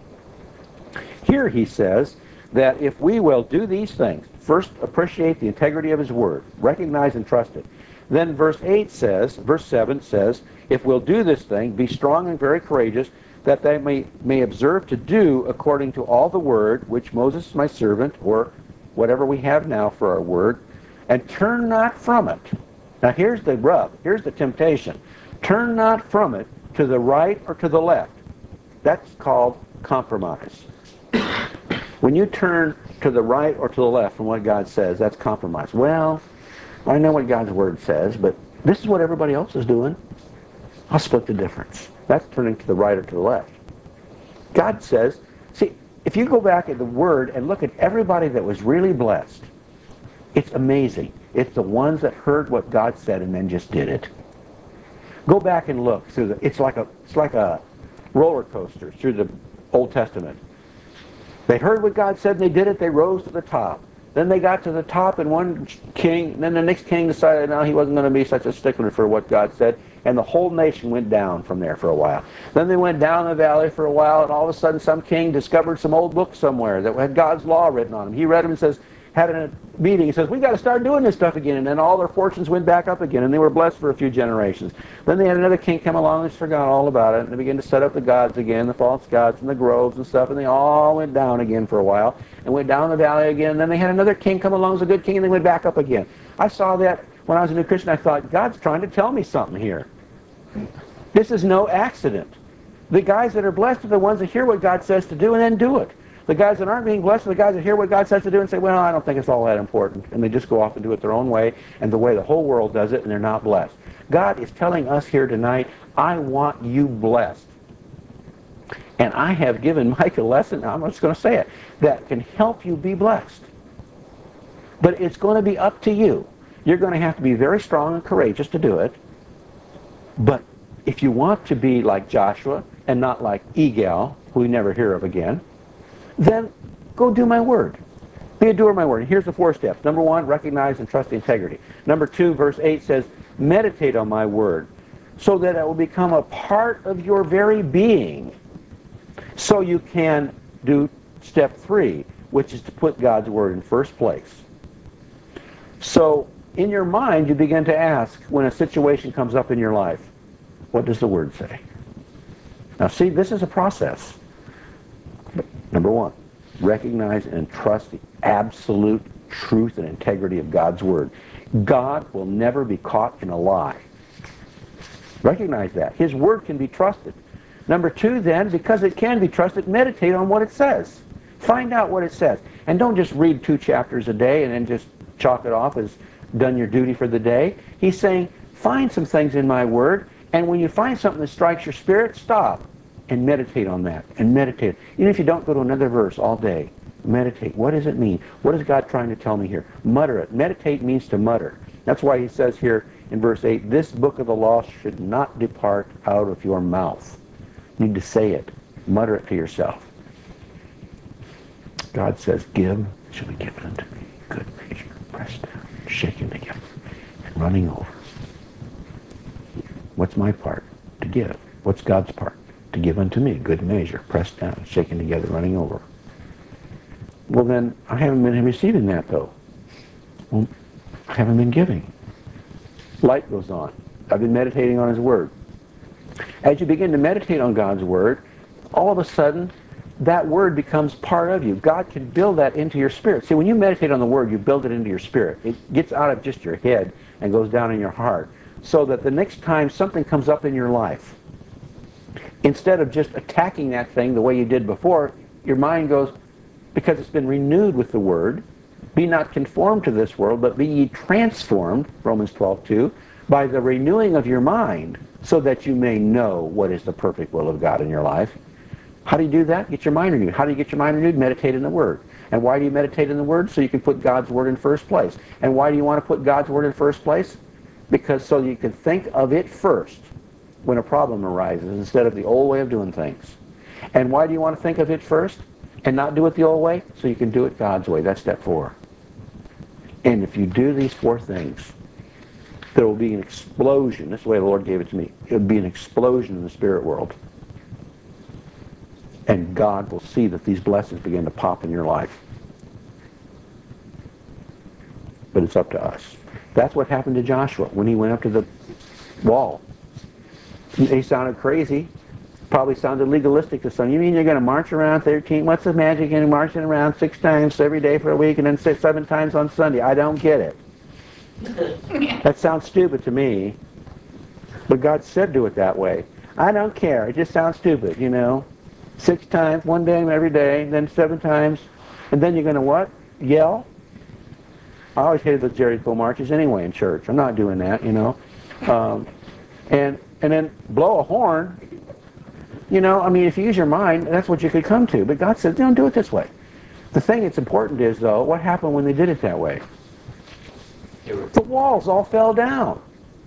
Here he says that if we will do these things, first appreciate the integrity of his word, recognize and trust it. Then verse eight says, verse seven says, if we'll do this thing, be strong and very courageous, that they may, may observe to do according to all the word which Moses my servant, or whatever we have now for our word, and turn not from it. Now here's the rub, here's the temptation. Turn not from it to the right or to the left. That's called compromise. When you turn to the right or to the left from what God says, that's compromise. Well, I know what God's word says, but this is what everybody else is doing. I'll split the difference. That's turning to the right or to the left. God says, see, if you go back at the word and look at everybody that was really blessed, it's amazing. It's the ones that heard what God said and then just did it. Go back and look through the, it's like a, it's like a roller coaster through the Old Testament. They heard what God said and they did it, they rose to the top. Then they got to the top and one king, and then the next king decided no, he wasn't going to be such a stickler for what God said, and the whole nation went down from there for a while. Then they went down the valley for a while, and all of a sudden some king discovered some old book somewhere that had God's law written on them. He read them and says, had a meeting, he says, we got to start doing this stuff again, and then all their fortunes went back up again, and they were blessed for a few generations. Then they had another king come along and forgot all about it, and they began to set up the gods again, the false gods and the groves and stuff, and they all went down again for a while, and went down the valley again. And then they had another king come along as a good king, and they went back up again. I saw that when I was a new Christian. I thought, God's trying to tell me something here. This is no accident. The guys that are blessed are the ones that hear what God says to do and then do it. The guys that aren't being blessed are the guys that hear what God says to do and say, well, I don't think it's all that important. And they just go off and do it their own way and the way the whole world does it, and they're not blessed. God is telling us here tonight, I want you blessed. And I have given Mike a lesson, I'm just going to say it, that can help you be blessed. But it's going to be up to you. You're going to have to be very strong and courageous to do it. But if you want to be like Joshua and not like Egal, who we never hear of again, then go do my word. Be a doer of my word. And here's the four steps. Number one, recognize and trust the integrity. Number two, verse eight says, meditate on my word so that it will become a part of your very being. So you can do step three, which is to put God's word in first place. So in your mind, you begin to ask when a situation comes up in your life, what does the word say? Now see, this is a process. Number one, recognize and trust the absolute truth and integrity of God's word. God will never be caught in a lie. Recognize that. His word can be trusted. Number two, then, because it can be trusted, meditate on what it says. Find out what it says. And don't just read two chapters a day and then just chalk it off as done your duty for the day. He's saying, find some things in my word, and when you find something that strikes your spirit, stop and meditate on that, and meditate. Even if you don't go to another verse all day, meditate. What does it mean? What is God trying to tell me here? Mutter it. Meditate means to mutter. That's why he says here in verse eight, this book of the law should not depart out of your mouth. You need to say it. Mutter it to yourself. God says, give, it shall be given unto me. Good measure, pressed down, shaken together, and running over. What's my part? To give. What's God's part? To give unto me, good measure, pressed down, shaken together, running over. Well then, I haven't been receiving that though. Well, I haven't been giving. Light goes on. I've been meditating on his word. As you begin to meditate on God's Word, all of a sudden, that Word becomes part of you. God can build that into your spirit. See, when you meditate on the Word, you build it into your spirit. It gets out of just your head and goes down in your heart. So that the next time something comes up in your life, instead of just attacking that thing the way you did before, your mind goes, because it's been renewed with the Word, be not conformed to this world, but be ye transformed, Romans twelve two, by the renewing of your mind, so that you may know what is the perfect will of God in your life. How do you do that? Get your mind renewed. How do you get your mind renewed? Meditate in the Word. And why do you meditate in the Word? So you can put God's Word in first place. And why do you want to put God's Word in first place? Because so you can think of it first when a problem arises instead of the old way of doing things. And why do you want to think of it first and not do it the old way? So you can do it God's way. That's step four. And if you do these four things, there will be an explosion. That's the way the Lord gave it to me. It will be an explosion in the spirit world. And God will see that these blessings begin to pop in your life. But it's up to us. That's what happened to Joshua when he went up to the wall. He sounded crazy. Probably sounded legalistic to some. You mean you're going to march around thirteen? What's the magic in marching around six times every day for a week and then six, seven times on Sunday? I don't get it. That sounds stupid to me. But God said do it that way. I don't care. It just sounds stupid, you know. Six times, one day every day, then seven times. And then you're going to what? Yell? I always hated the Jericho marches anyway in church. I'm not doing that, you know. Um, and and then blow a horn. You know, I mean, if you use your mind, that's what you could come to. But God said, don't do it this way. The thing that's important is, though, what happened when they did it that way? The walls all fell down.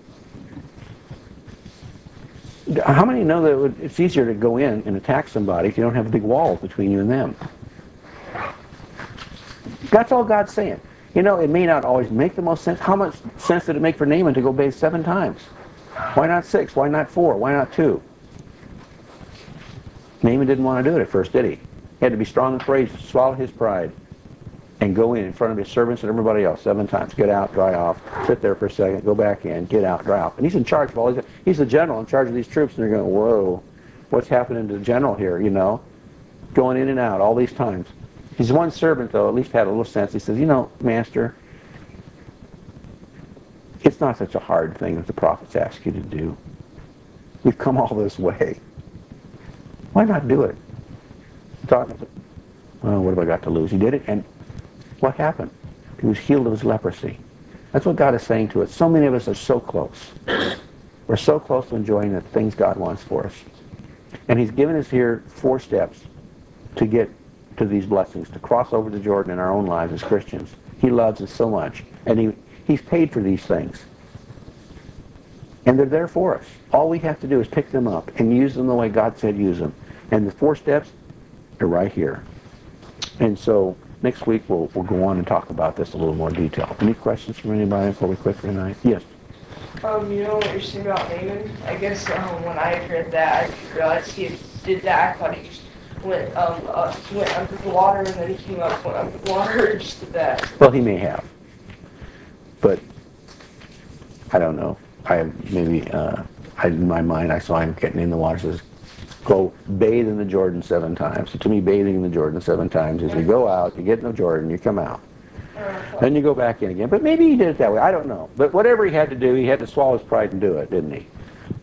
How many know that it would, it's easier to go in and attack somebody if you don't have a big wall between you and them? That's all God's saying. You know, it may not always make the most sense. How much sense did it make for Naaman to go bathe seven times? Why not six? Why not four? Why not two? Naaman didn't want to do it at first, did he? He had to be strong and courageous, swallow his pride, and go in in front of his servants and everybody else seven times. Get out, dry off, sit there for a second, go back in, get out, dry off. And he's in charge of all these. He's the general in charge of these troops, and they're going, whoa, what's happening to the general here, you know? Going in and out all these times. His one servant, though, at least had a little sense. He says, you know, Master, it's not such a hard thing that the prophets ask you to do. We've come all this way. Why not do it? Thought, well, what have I got to lose? He did it, and what happened? He was healed of his leprosy. That's what God is saying to us. So many of us are so close. We're so close to enjoying the things God wants for us. And he's given us here four steps to get to these blessings, to cross over the Jordan in our own lives as Christians. He loves us so much. And he, he's paid for these things. And they're there for us. All we have to do is pick them up and use them the way God said use them. And the four steps are right here. And so next week we'll, we'll go on and talk about this in a little more detail. Any questions from anybody before we quit for tonight? Yes? Um, you know what you're saying about Naaman? I guess um, when I read that, I didn't realize he did that. I thought he just went, um, uh, he went under the water and then he came up, went under the water and just did that. Well, he may have. But I don't know. I maybe, uh, I, in my mind, I saw him getting in the water. Says, go bathe in the Jordan seven times. So to me, bathing in the Jordan seven times is you go out, you get in the Jordan, you come out. Then you go back in again. But maybe he did it that way. I don't know. But whatever he had to do, he had to swallow his pride and do it, didn't he?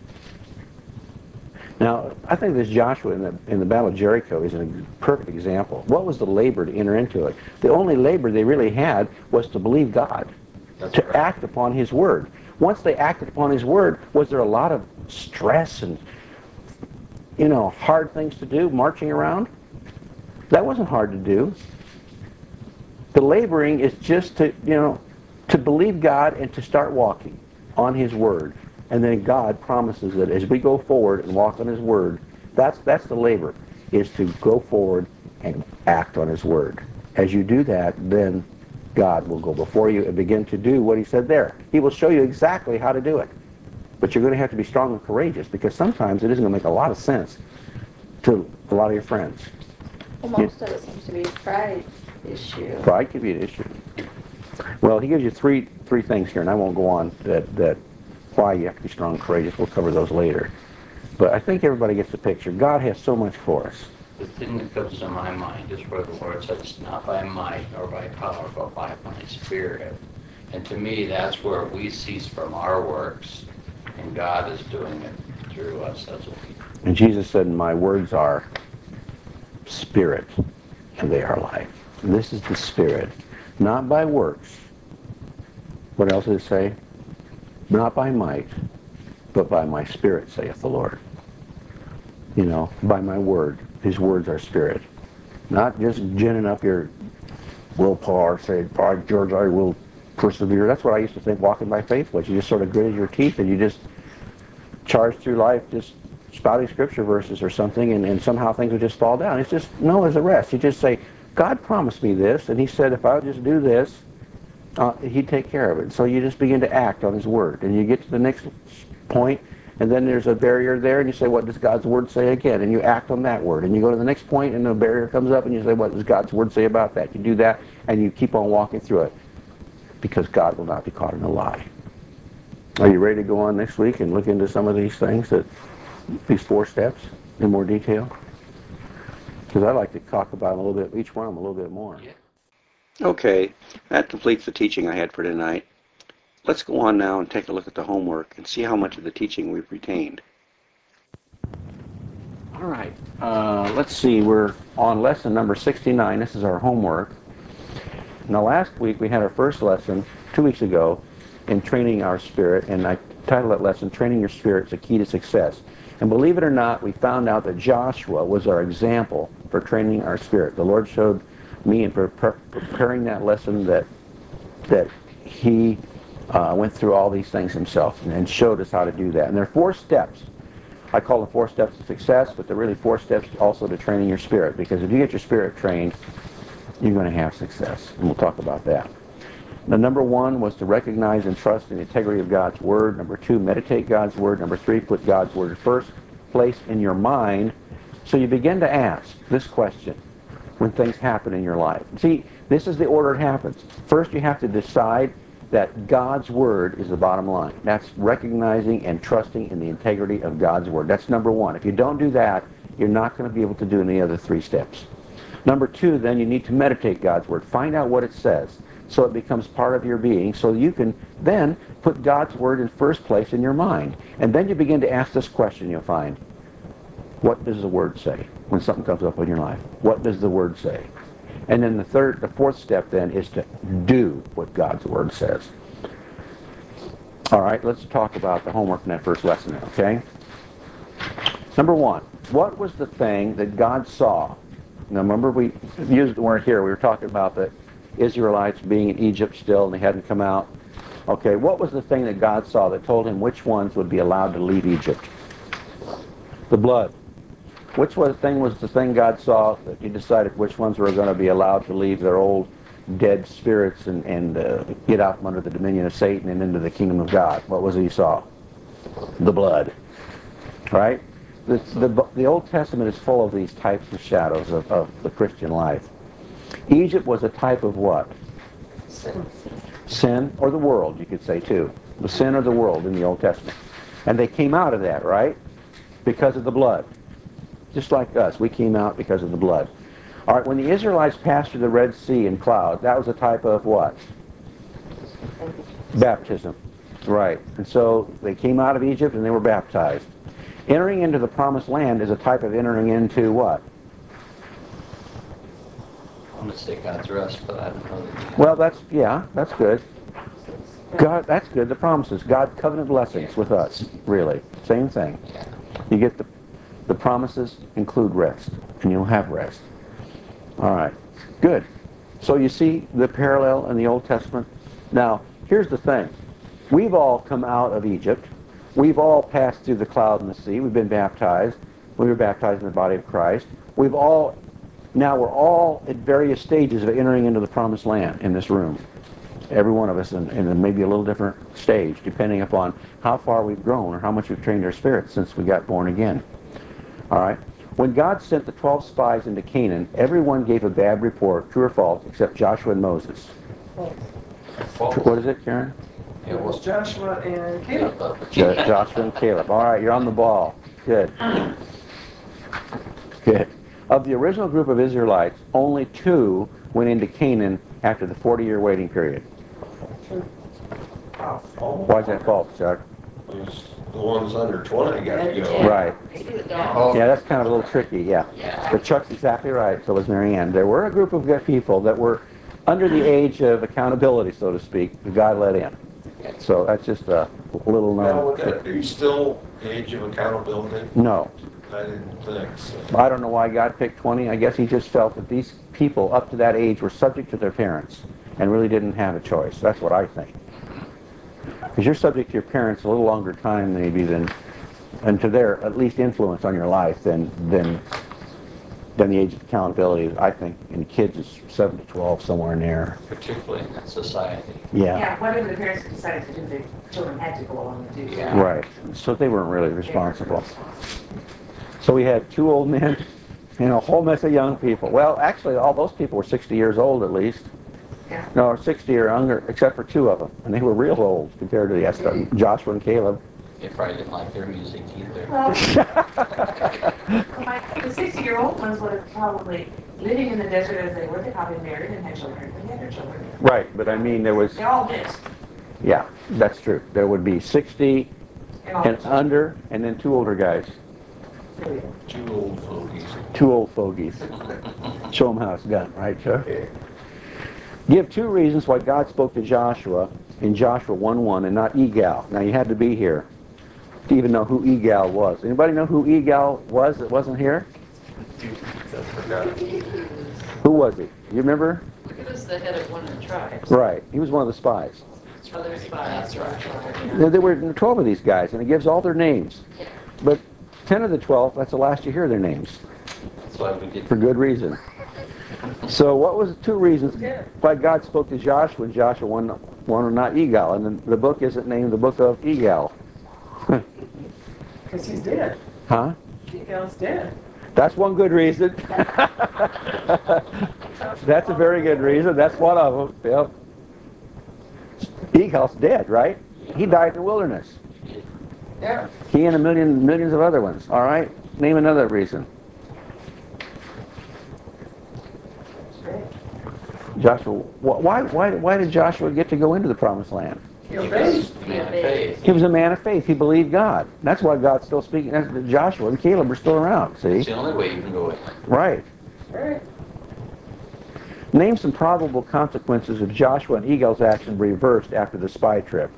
Now, I think this Joshua in the, in the Battle of Jericho is a perfect example. What was the labor to enter into it? The only labor they really had was to believe God, That's to right. act upon his word. Once they acted upon his word, was there a lot of stress and, you know, hard things to do, marching around? That wasn't hard to do. The laboring is just to, you know, to believe God and to start walking on his word. And then God promises that as we go forward and walk on his word, that's that's the labor, is to go forward and act on his word. As you do that, then God will go before you and begin to do what he said there. He will show you exactly how to do it. But you're going to have to be strong and courageous, because sometimes it isn't going to make a lot of sense to a lot of your friends. Well, most of it seems to be a pride issue. Pride could be an issue. Well, he gives you three three things here, and I won't go on that, that why you have to be strong and courageous. We'll cover those later. But I think everybody gets the picture. God has so much for us. The thing that comes to my mind is where the Lord says, it's not by might nor by power, but by my Spirit. And to me, that's where we cease from our works, and God is doing it through us as a people. And Jesus said, my words are spirit, and they are life. And this is the Spirit, not by works. What else does it say? Not by might, but by my Spirit, saith the Lord. You know, by my word. His words are spirit. Not just ginning up your willpower, saying, by George, I will persevere. That's what I used to think walking by faith was. You just sort of gritted your teeth and you just charge through life just spouting scripture verses or something, and, and somehow things would just fall down. It's just, no, there's a rest. You just say, God promised me this, and he said if I would just do this, uh, he'd take care of it. So you just begin to act on his word, and you get to the next point, and then there's a barrier there, and you say, what does God's word say again? And you act on that word. And you go to the next point, and the barrier comes up, and you say, what does God's word say about that? You do that, and you keep on walking through it, because God will not be caught in a lie. Are you ready to go on next week and look into some of these things, that these four steps, in more detail? Because I'd like to talk about them a little bit, each one of them a little bit more. Yeah. Okay, that completes the teaching I had for tonight. Let's go on now and take a look at the homework and see how much of the teaching we've retained. All right, uh, let's see, we're on lesson number sixty-nine. This is our homework. Now last week we had our first lesson, two weeks ago, in training our spirit, and I titled that lesson, Training Your Spirit is the Key to Success. And believe it or not, we found out that Joshua was our example for training our spirit. The Lord showed me in pre preparing that lesson that that he uh, went through all these things himself and, and showed us how to do that. And there are four steps. I call them four steps to success, but they're really four steps also to training your spirit, because if you get your spirit trained, you're going to have success. And we'll talk about that. Now, number one was to recognize and trust in the integrity of God's Word. Number two, meditate God's Word. Number three, put God's Word first place in your mind. So you begin to ask this question when things happen in your life. See, this is the order it happens. First, you have to decide that God's Word is the bottom line. That's recognizing and trusting in the integrity of God's Word. That's number one. If you don't do that, you're not going to be able to do any other three steps. Number two, then, you need to meditate God's Word. Find out what it says, so it becomes part of your being, so you can then put God's Word in first place in your mind. And then you begin to ask this question, you'll find. What does the Word say when something comes up in your life? What does the Word say? And then the third, the fourth step then is to do what God's Word says. All right, let's talk about the homework in that first lesson, okay? Number one, what was the thing that God saw? Now remember, we used the word here, we were talking about the Israelites being in Egypt still and they hadn't come out. Okay, what was the thing that God saw that told him which ones would be allowed to leave Egypt? The blood. Which was, thing was the thing God saw that he decided which ones were going to be allowed to leave their old dead spirits and, and uh, get out from under the dominion of Satan and into the kingdom of God? What was it he saw? The blood. Right? The, the, the Old Testament is full of these types and shadows of, of the Christian life. Egypt was a type of what? Sin. Sin, or the world, you could say too. The sin of the world in the Old Testament. And they came out of that, right? Because of the blood. Just like us, we came out because of the blood. All right, when the Israelites passed through the Red Sea in clouds, that was a type of what? Baptism. Right. And so they came out of Egypt and they were baptized. Entering into the promised land is a type of entering into what? I'm going to say God's rest, but I don't know that. Well, that's, yeah, that's good. God, that's good. The promises. God covenant blessings with us, really. Same thing. You get the, the promises include rest, and you'll have rest. All right. Good. So you see the parallel in the Old Testament? Now, here's the thing. We've all come out of Egypt. We've all passed through the cloud and the sea. We've been baptized. We were baptized in the body of Christ. We've all, now we're all at various stages of entering into the promised land in this room. Every one of us in, in maybe a little different stage, depending upon how far we've grown or how much we've trained our spirits since we got born again. All right? When God sent the twelve spies into Canaan, everyone gave a bad report, true or false, except Joshua and Moses. False. What is it, Karen? It It was was Joshua and Caleb. Jo- Joshua and Caleb. All right, you're on the ball. Good. Good. Of the original group of Israelites, only two went into Canaan after the forty-year waiting period. Why is that false, Chuck? Those- The ones under twenty got to go. Yeah. Right. Oh, Yeah, that's kind of a little tricky, yeah. yeah. But Chuck's exactly right, so was Mary Ann. There were a group of good people that were under the age of accountability, so to speak, that God let in. So that's just a little Now, known. would that be still age of accountability? No. I didn't think so. I don't know why God picked twenty. I guess he just felt that these people up to that age were subject to their parents and really didn't have a choice. That's what I think. Because you're subject to your parents a little longer time maybe than, and to their at least influence on your life than than than the age of accountability. I think in kids is seven to twelve, somewhere in there. Particularly in that society. Yeah. Yeah, whatever the parents decided to do, the children had to go along and do. Yeah. Right. So they weren't really responsible. So we had two old men and a whole mess of young people. Well, actually, all those people were sixty years old at least. Yeah. No, or sixty or younger, except for two of them. And they were real old compared to the rest of them, Joshua and Caleb. They probably didn't like their music either. Well, my, the sixty-year-old ones would have probably living in the desert as they were. They probably married and had children. They had their children. Right, but I mean, there was, They all mixed. yeah, that's true. There would be sixty And all and under, and then two older guys. Two old fogies. Two old fogies. Show them how it's done, right, Chuck? Give two reasons why God spoke to Joshua in Joshua one one and not Egal. Now, you had to be here to even know who Egal was. Anybody know who Egal was that wasn't here? Who was he? You remember? He was the head of one of the tribes. Right. He was one of the spies. Other spies. That's right. There there were twelve of these guys, and it gives all their names. But ten of the twelve, that's the last you hear their names, That's why we did. for good reason. So what was the two reasons why God spoke to Joshua in Joshua one, one and not Egal? And the, the book isn't named the book of Egal. Because he's dead. Huh? Egal's dead. That's one good reason. That's a very good reason. That's one of them. Yep. Egal's dead, right? He died in the wilderness. Yeah. He and a million millions of other ones. All right? Name another reason. Joshua, wh- why, why, why did Joshua get to go into the promised land? He obeyed. Man of faith. He was a man of faith. He believed God. That's why God's still speaking. That's- Joshua and Caleb are still around, It's see? the only way you can go in. Right. Right. Name some probable consequences of Joshua and Egal's action reversed after the spy trip.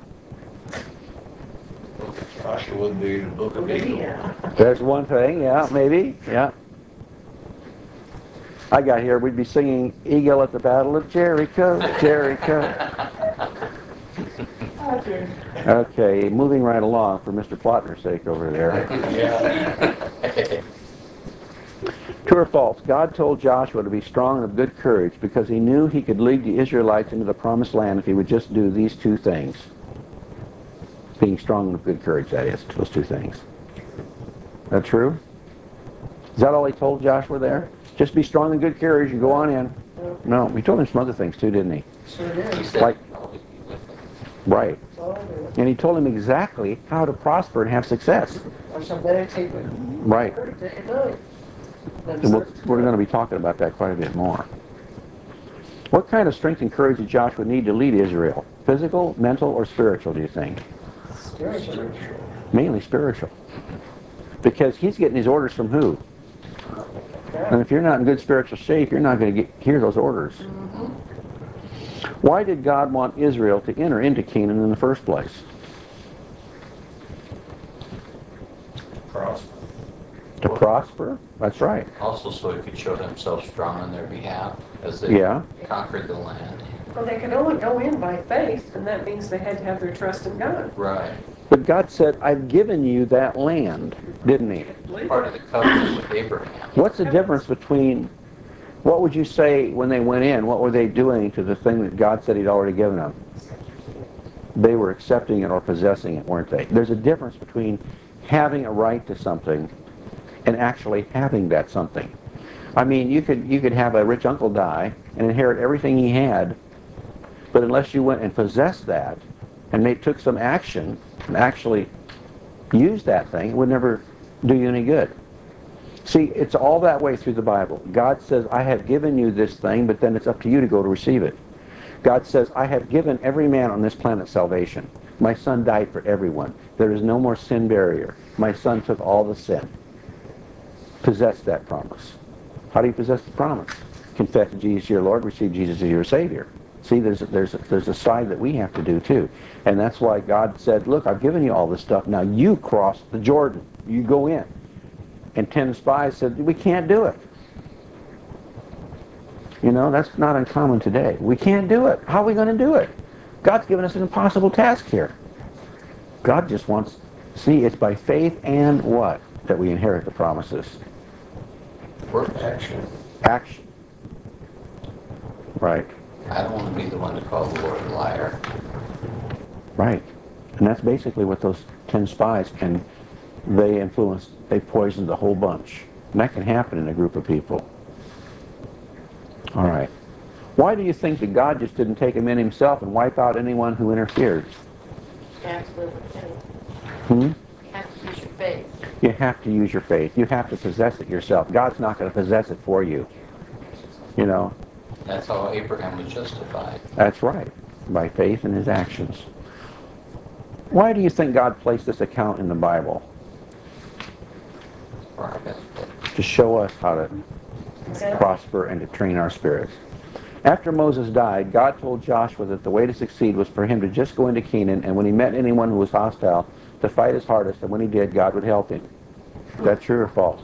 Joshua would be the book of Eagle. Yeah. There's one thing, yeah, maybe, yeah. I got here, we'd be singing Eagle at the Battle of Jericho, Jericho. Okay. Okay, moving right along for Mister Plotner's sake over there. Yeah. True or false? God told Joshua to be strong and of good courage because he knew he could lead the Israelites into the promised land if he would just do these two things. Being strong and of good courage, that is, those two things. Is that true? Is that all he told Joshua there? Just be strong and good courage and go on in. No, he told him some other things too, didn't he? Sure He did. said, Like- "Always be with them." Right. That's all I do. And he told him exactly how to prosper and have success. I shall meditate with Right. her day and night. Then And we're, search- we're going to be talking about that quite a bit more. What kind of strength and courage did Joshua need to lead Israel? Physical, mental, or spiritual, do you think? Spiritual. Mainly spiritual. Because he's getting his orders from who? And if you're not in good spiritual shape, you're not going to get hear those orders. Why did God want Israel to enter into Canaan in the first place? Cross. To prosper? That's right. Also, so he could show himself strong on their behalf as they Yeah. conquered the land. Well, they could only go in by faith, and that means they had to have their trust in God. Right. But God said, I've given you that land, didn't he? Part of the covenant with Abraham. What's the difference between, what would you say when they went in, what were they doing to the thing that God said he'd already given them? They were accepting it or possessing it, weren't they? There's a difference between having a right to something and actually having that something. I mean, you could you could have a rich uncle die and inherit everything he had, but unless you went and possessed that, and they took some action and actually used that thing, it would never do you any good. See, it's all that way through the Bible. God says, I have given you this thing, but then it's up to you to go to receive it. God says, I have given every man on this planet salvation. My son died for everyone. There is no more sin barrier. My son took all the sin. Possess that promise. How do you possess the promise? Confess Jesus your Lord, receive Jesus as your Savior. See, there's a, there's, a, there's a side that we have to do too. And that's why God said, look, I've given you all this stuff. Now you cross the Jordan. You go in. And ten spies said, we can't do it. You know, that's not uncommon today. We can't do it. How are we going to do it? God's given us an impossible task here. God just wants, see, it's by faith and what? That we inherit the promises. Work action. Action. Right. I don't want to be the one to call the Lord a liar. Right. And that's basically what those ten spies, and they influenced, they poisoned the whole bunch. And that can happen in a group of people. All right. Why do you think that God just didn't take them in himself and wipe out anyone who interfered? You have to live with faith. Hmm? You have to use your faith. You have to use your faith. You have to possess it yourself. God's not going to possess it for you. You know? That's how Abraham was justified. That's right. By faith in his actions. Why do you think God placed this account in the Bible? For our benefit. To show us how to prosper and to train our spirits. After Moses died, God told Joshua that the way to succeed was for him to just go into Canaan, and when he met anyone who was hostile, to fight his hardest, and when he did, God would help him. Is that true or false?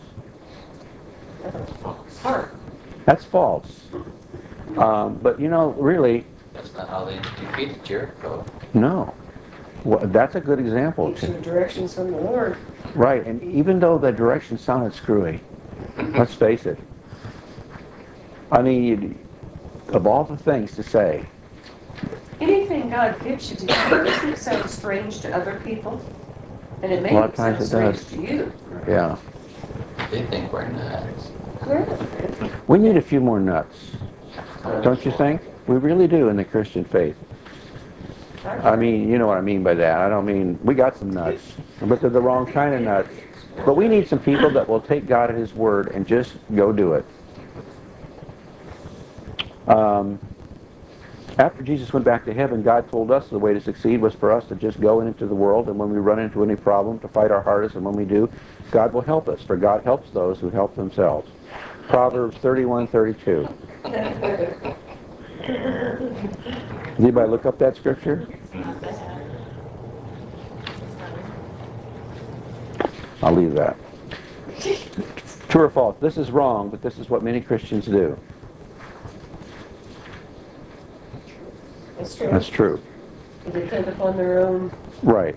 Heart. That's false. Um, but you know, really, That's not how they defeated Jericho. no. Well, that's a good example. Gives you directions from the Lord. Right, and even though the direction sounded screwy, let's face it. I mean, of all the things to say, Anything God gives you to do, doesn't it sound strange to other people? And it may A lot of sound times it strange does. to you. yeah, They think we're nuts. we need a few more nuts, don't you think? We really do in the Christian faith. I mean, you know what I mean by that. I don't mean, we got some nuts, but they're the wrong kind of nuts. But we need some people that will take God at his word and just go do it. Um, after Jesus went back to heaven, God told us the way to succeed was for us to just go into the world, and when we run into any problem, to fight our hardest, and when we do, God will help us, for God helps those who help themselves. Proverbs thirty-one thirty-two. Did anybody look up that scripture? I'll leave that. True or false? This is wrong, but this is what many Christians do. That's true. That's true. They depend upon their own. Right.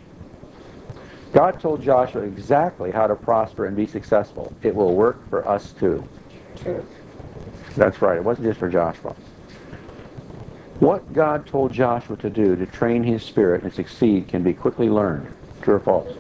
God told Joshua exactly how to prosper and be successful. It will work for us too. True. That's right. It wasn't just for Joshua. What God told Joshua to do to train his spirit and succeed can be quickly learned. True or false?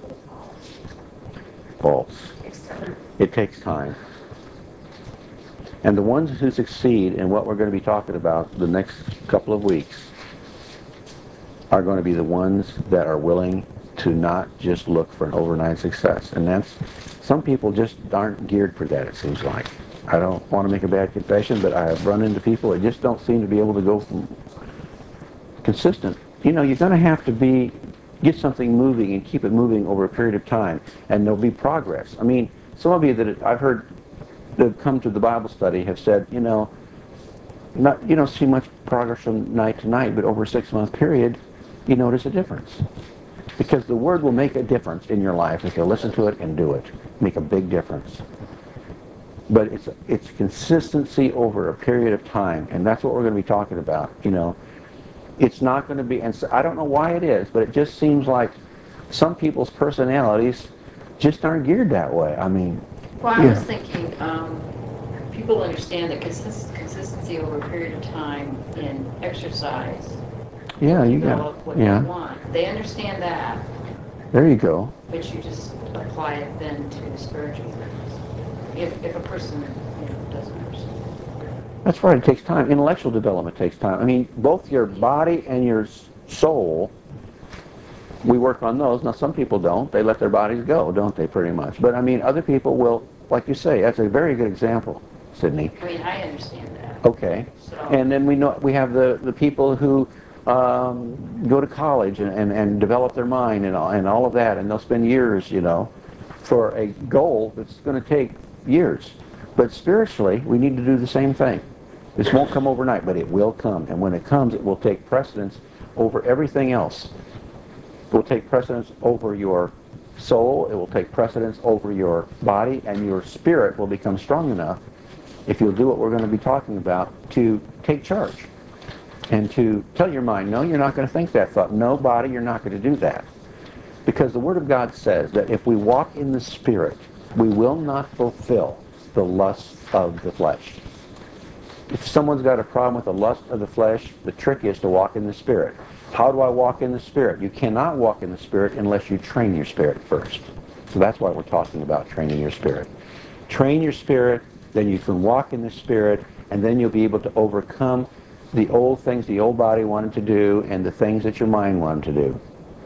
False. It takes time. And the ones who succeed in what we're going to be talking about the next couple of weeks are going to be the ones that are willing to not just look for an overnight success. And that's, some people just aren't geared for that, it seems like. I don't want to make a bad confession, but I have run into people that just don't seem to be able to go from consistent. You know, you're going to have to be, get something moving and keep it moving over a period of time, and there'll be progress. I mean, some of you that I've heard that have come to the Bible study have said, you know, not, you don't see much progress from night to night, but over a six-month period, you notice a difference. Because the Word will make a difference in your life if you listen to it and do it. Make a big difference. But it's it's consistency over a period of time, and that's what we're going to be talking about. You know, it's not going to be, and so, I don't know why it is, but it just seems like some people's personalities just aren't geared that way. I mean, Well, I yeah. was thinking, um, people understand that consist- consistency over a period of time in exercise, Yeah, you develop got what yeah. you want. They understand that, There you go. but you just apply it then to spiritual things. If, if a person, you know, doesn't understand. That's right. It takes time. Intellectual development takes time. I mean, both your body and your s- soul we work on those. Now, some people don't. They let their bodies go, don't they, pretty much? But, I mean, other people will, like you say, that's a very good example, Sydney. I mean, I understand that. Okay. So, And then we know we have the, the people who um, go to college and, and, and develop their mind and all, and all of that, and they'll spend years, you know, for a goal that's going to take years. But spiritually, we need to do the same thing. This won't come overnight, but it will come. And when it comes, it will take precedence over everything else. It will take precedence over your soul. It will take precedence over your body, and your spirit will become strong enough, if you'll do what we're going to be talking about, to take charge and to tell your mind, no, you're not going to think that thought. No, body, you're not going to do that. Because the Word of God says that if we walk in the Spirit, we will not fulfill the lust of the flesh. If someone's got a problem with the lust of the flesh, the trick is to walk in the Spirit. How do I walk in the Spirit? You cannot walk in the Spirit unless you train your spirit first. So that's why we're talking about training your spirit. Train your spirit, then you can walk in the Spirit, and then you'll be able to overcome the old things the old body wanted to do and the things that your mind wanted to do.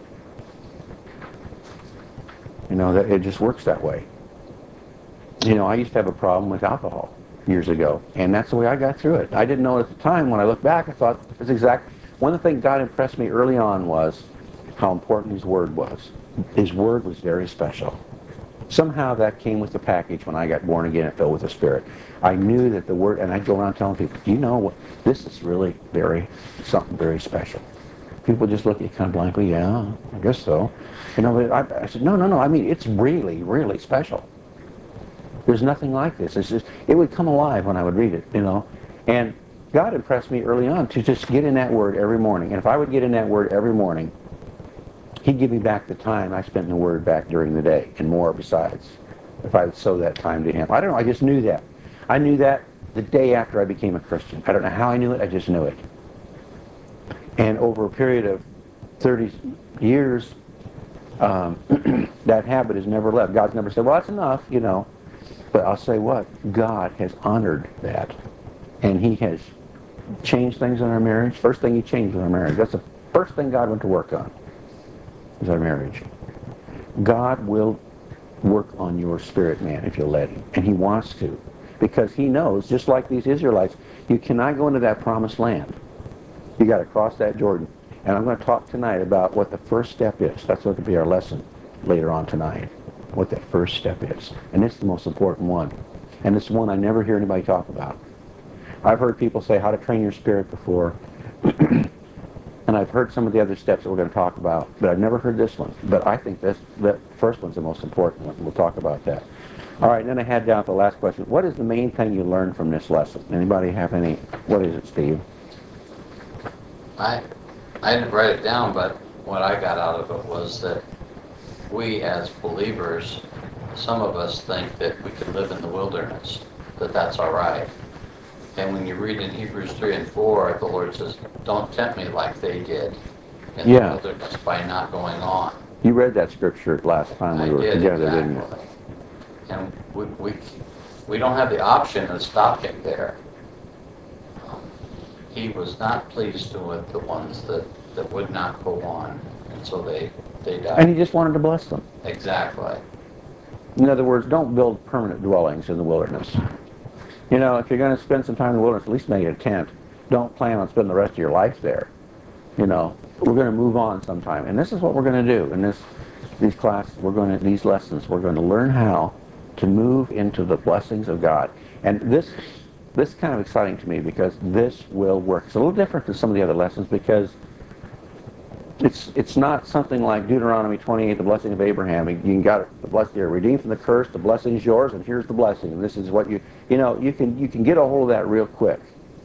You know, that it just works that way. You know, I used to have a problem with alcohol years ago, and that's the way I got through it. I didn't know it at the time. When I look back, I thought it's exact. One of the things God impressed me early on was how important His Word was. His Word was very special. Somehow that came with the package when I got born again and filled with the Spirit. I knew that the Word, and I'd go around telling people, do you know what, this is really very, something very special. People just look at you kind of blankly, yeah, I guess so. You know, but I, I said, no, no, no, I mean, it's really, really special. There's nothing like this. It's just, it would come alive when I would read it, you know. And God impressed me early on to just get in that Word every morning. And if I would get in that Word every morning, He'd give me back the time I spent in the Word back during the day, and more besides, if I would sow that time to Him. I don't know, I just knew that. I knew that the day after I became a Christian. I don't know how I knew it, I just knew it. And over a period of thirty years, um, that habit has never left. God's never said, well, that's enough, you know. But I'll say what? God has honored that. And He has changed things in our marriage. First thing He changed in our marriage. That's the first thing God went to work on, is our marriage. God will work on your spirit, man, if you'll let Him. And He wants to. Because He knows, just like these Israelites, you cannot go into that promised land. You got to cross that Jordan. And I'm going to talk tonight about what the first step is. That's what will be our lesson later on tonight. What that first step is. And it's the most important one. And it's one I never hear anybody talk about. I've heard people say how to train your spirit before. And I've heard some of the other steps that we're going to talk about. But I've never heard this one. But I think this, the first one's the most important one. We'll talk about that. All right, and then I had down to the last question. What is the main thing you learned from this lesson? Anybody have any? What is it, Steve? I, I didn't write it down, but what I got out of it was that we as believers, some of us think that we can live in the wilderness, that that's all right. And when you read in Hebrews three and four, the Lord says, don't tempt me like they did in Yeah. the wilderness by not going on. You read that scripture last time we I were did, together, exactly. didn't you? And we, we, we don't have the option of stopping there. He was not pleased with the ones that, that would not go on, and so they, they died. And He just wanted to bless them. Exactly. In other words, don't build permanent dwellings in the wilderness. You know, if you're going to spend some time in the wilderness, at least make it a tent. Don't plan on spending the rest of your life there. You know, we're going to move on sometime. And this is what we're going to do in this these classes. We're going to, these lessons, we're going to learn how to move into the blessings of God. And this this is kind of exciting to me because this will work. It's a little different than some of the other lessons because it's it's not something like Deuteronomy twenty-eight, the blessing of Abraham. You can got the blessing, you're redeemed from the curse, the blessing is yours, and here's the blessing. And this is what you, you know, you can you can get a hold of that real quick.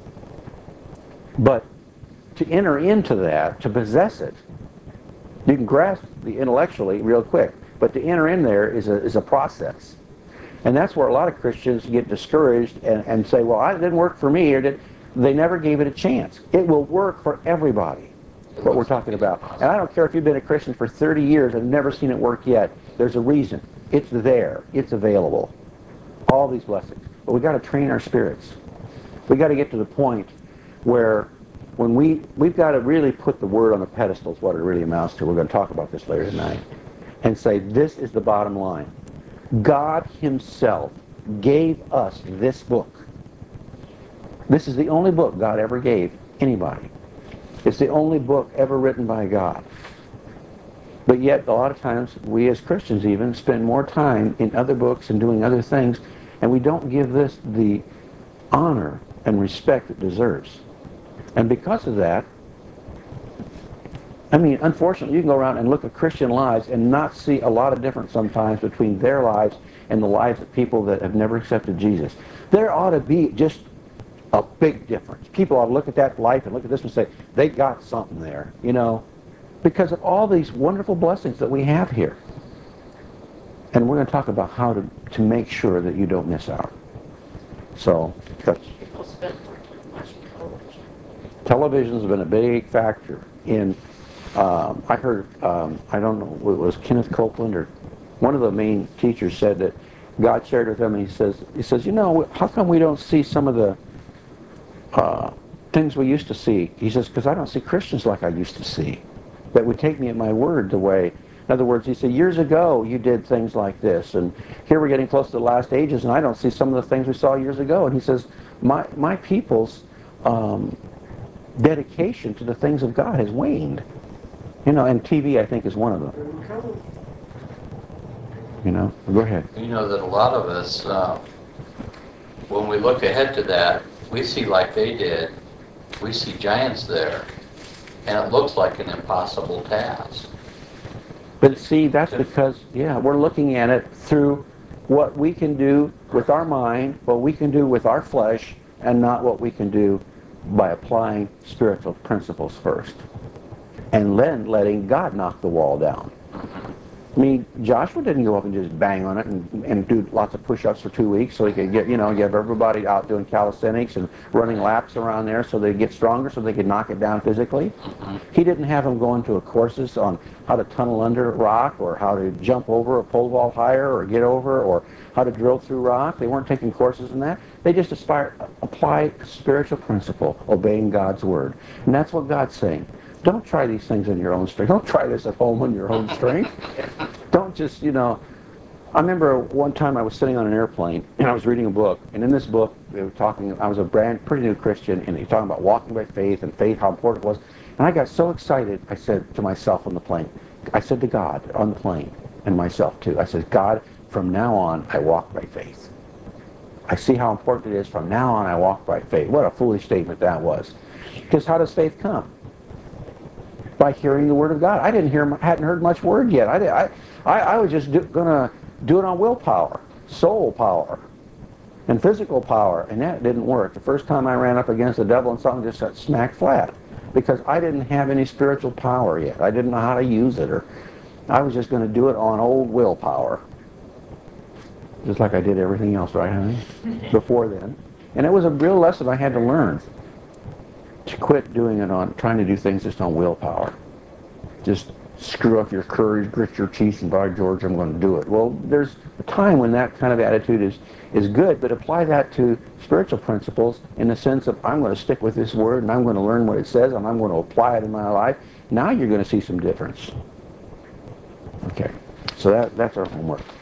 But to enter into that, to possess it, you can grasp the intellectually real quick. But to enter in there is a is a process. And that's where a lot of Christians get discouraged and, and say, well, it didn't work for me, or did they never gave it a chance. It will work for everybody, what we're talking about. And I don't care if you've been a Christian for thirty years and never seen it work yet. There's a reason. It's there. It's available. All these blessings. But we've got to train our spirits. We've got to get to the point where when we, we've got to really put the word on the pedestal is what it really amounts to. We're going to talk about this later tonight. And say, this is the bottom line. God himself gave us this book. This is the only book God ever gave anybody. It's the only book ever written by God. But yet, a lot of times, we as Christians even spend more time in other books and doing other things, and we don't give this the honor and respect it deserves. And because of that, I mean, unfortunately, you can go around and look at Christian lives and not see a lot of difference sometimes between their lives and the lives of people that have never accepted Jesus. There ought to be just a big difference. People ought to look at that life and look at this and say, they got something there, you know, because of all these wonderful blessings that we have here. And we're going to talk about how to, to make sure that you don't miss out. So, that's, People spend too much on television. television's been a big factor in, um, I heard, um, I don't know, it was Kenneth Copeland or one of the main teachers said that God shared with him, and he says, he says, you know, how come we don't see some of the uh, things we used to see? He says, because I don't see Christians like I used to see, that would take me at my word the way. In other words, he said, years ago you did things like this, and here we're getting close to the last ages, and I don't see some of the things we saw years ago. And he says, my, my people's um, dedication to the things of God has waned. You know, and T V, I think, is one of them. You know, go ahead. You know that a lot of us, uh, when we look ahead to that, we see like they did, we see giants there, and it looks like an impossible task. But see, that's because, yeah, we're looking at it through what we can do with our mind, what we can do with our flesh, and not what we can do by applying spiritual principles first. And then letting God knock the wall down. I mean, Joshua didn't go up and just bang on it and, and do lots of push-ups for two weeks so he could get, you know, get everybody out doing calisthenics and running laps around there so they'd get stronger so they could knock it down physically. He didn't have them going to a courses on how to tunnel under rock or how to jump over a pole vault higher or get over or how to drill through rock. They weren't taking courses in that. They just aspire, apply spiritual principle, obeying God's word. And that's what God's saying. Don't try these things in your own strength. Don't try this at home in your own strength. Don't just, you know. I remember one time I was sitting on an airplane and I was reading a book, and in this book they were talking, I was a brand, pretty new Christian, and they were talking about walking by faith and faith, how important it was. And I got so excited, I said to myself on the plane, I said to God on the plane, and myself too, I said, God, from now on I walk by faith. I see how important it is. From now on I walk by faith. What a foolish statement that was. Because how does faith come? By hearing the word of God. I didn't hear, hadn't heard much word yet. I, did, I, I, I was just do, gonna do it on willpower, soul power, and physical power, and that didn't work. The first time I ran up against the devil and something just got smacked flat because I didn't have any spiritual power yet. I didn't know how to use it, or I was just going to do it on old willpower, just like I did everything else, right, honey? Before then, and it was a real lesson I had to learn. To quit doing it on, trying to do things just on willpower. Just screw up your courage, grit your teeth, and by George, I'm going to do it. Well, there's a time when that kind of attitude is, is good, but apply that to spiritual principles in the sense of I'm going to stick with this word, and I'm going to learn what it says, and I'm going to apply it in my life. Now you're going to see some difference. Okay, so that, that's our homework.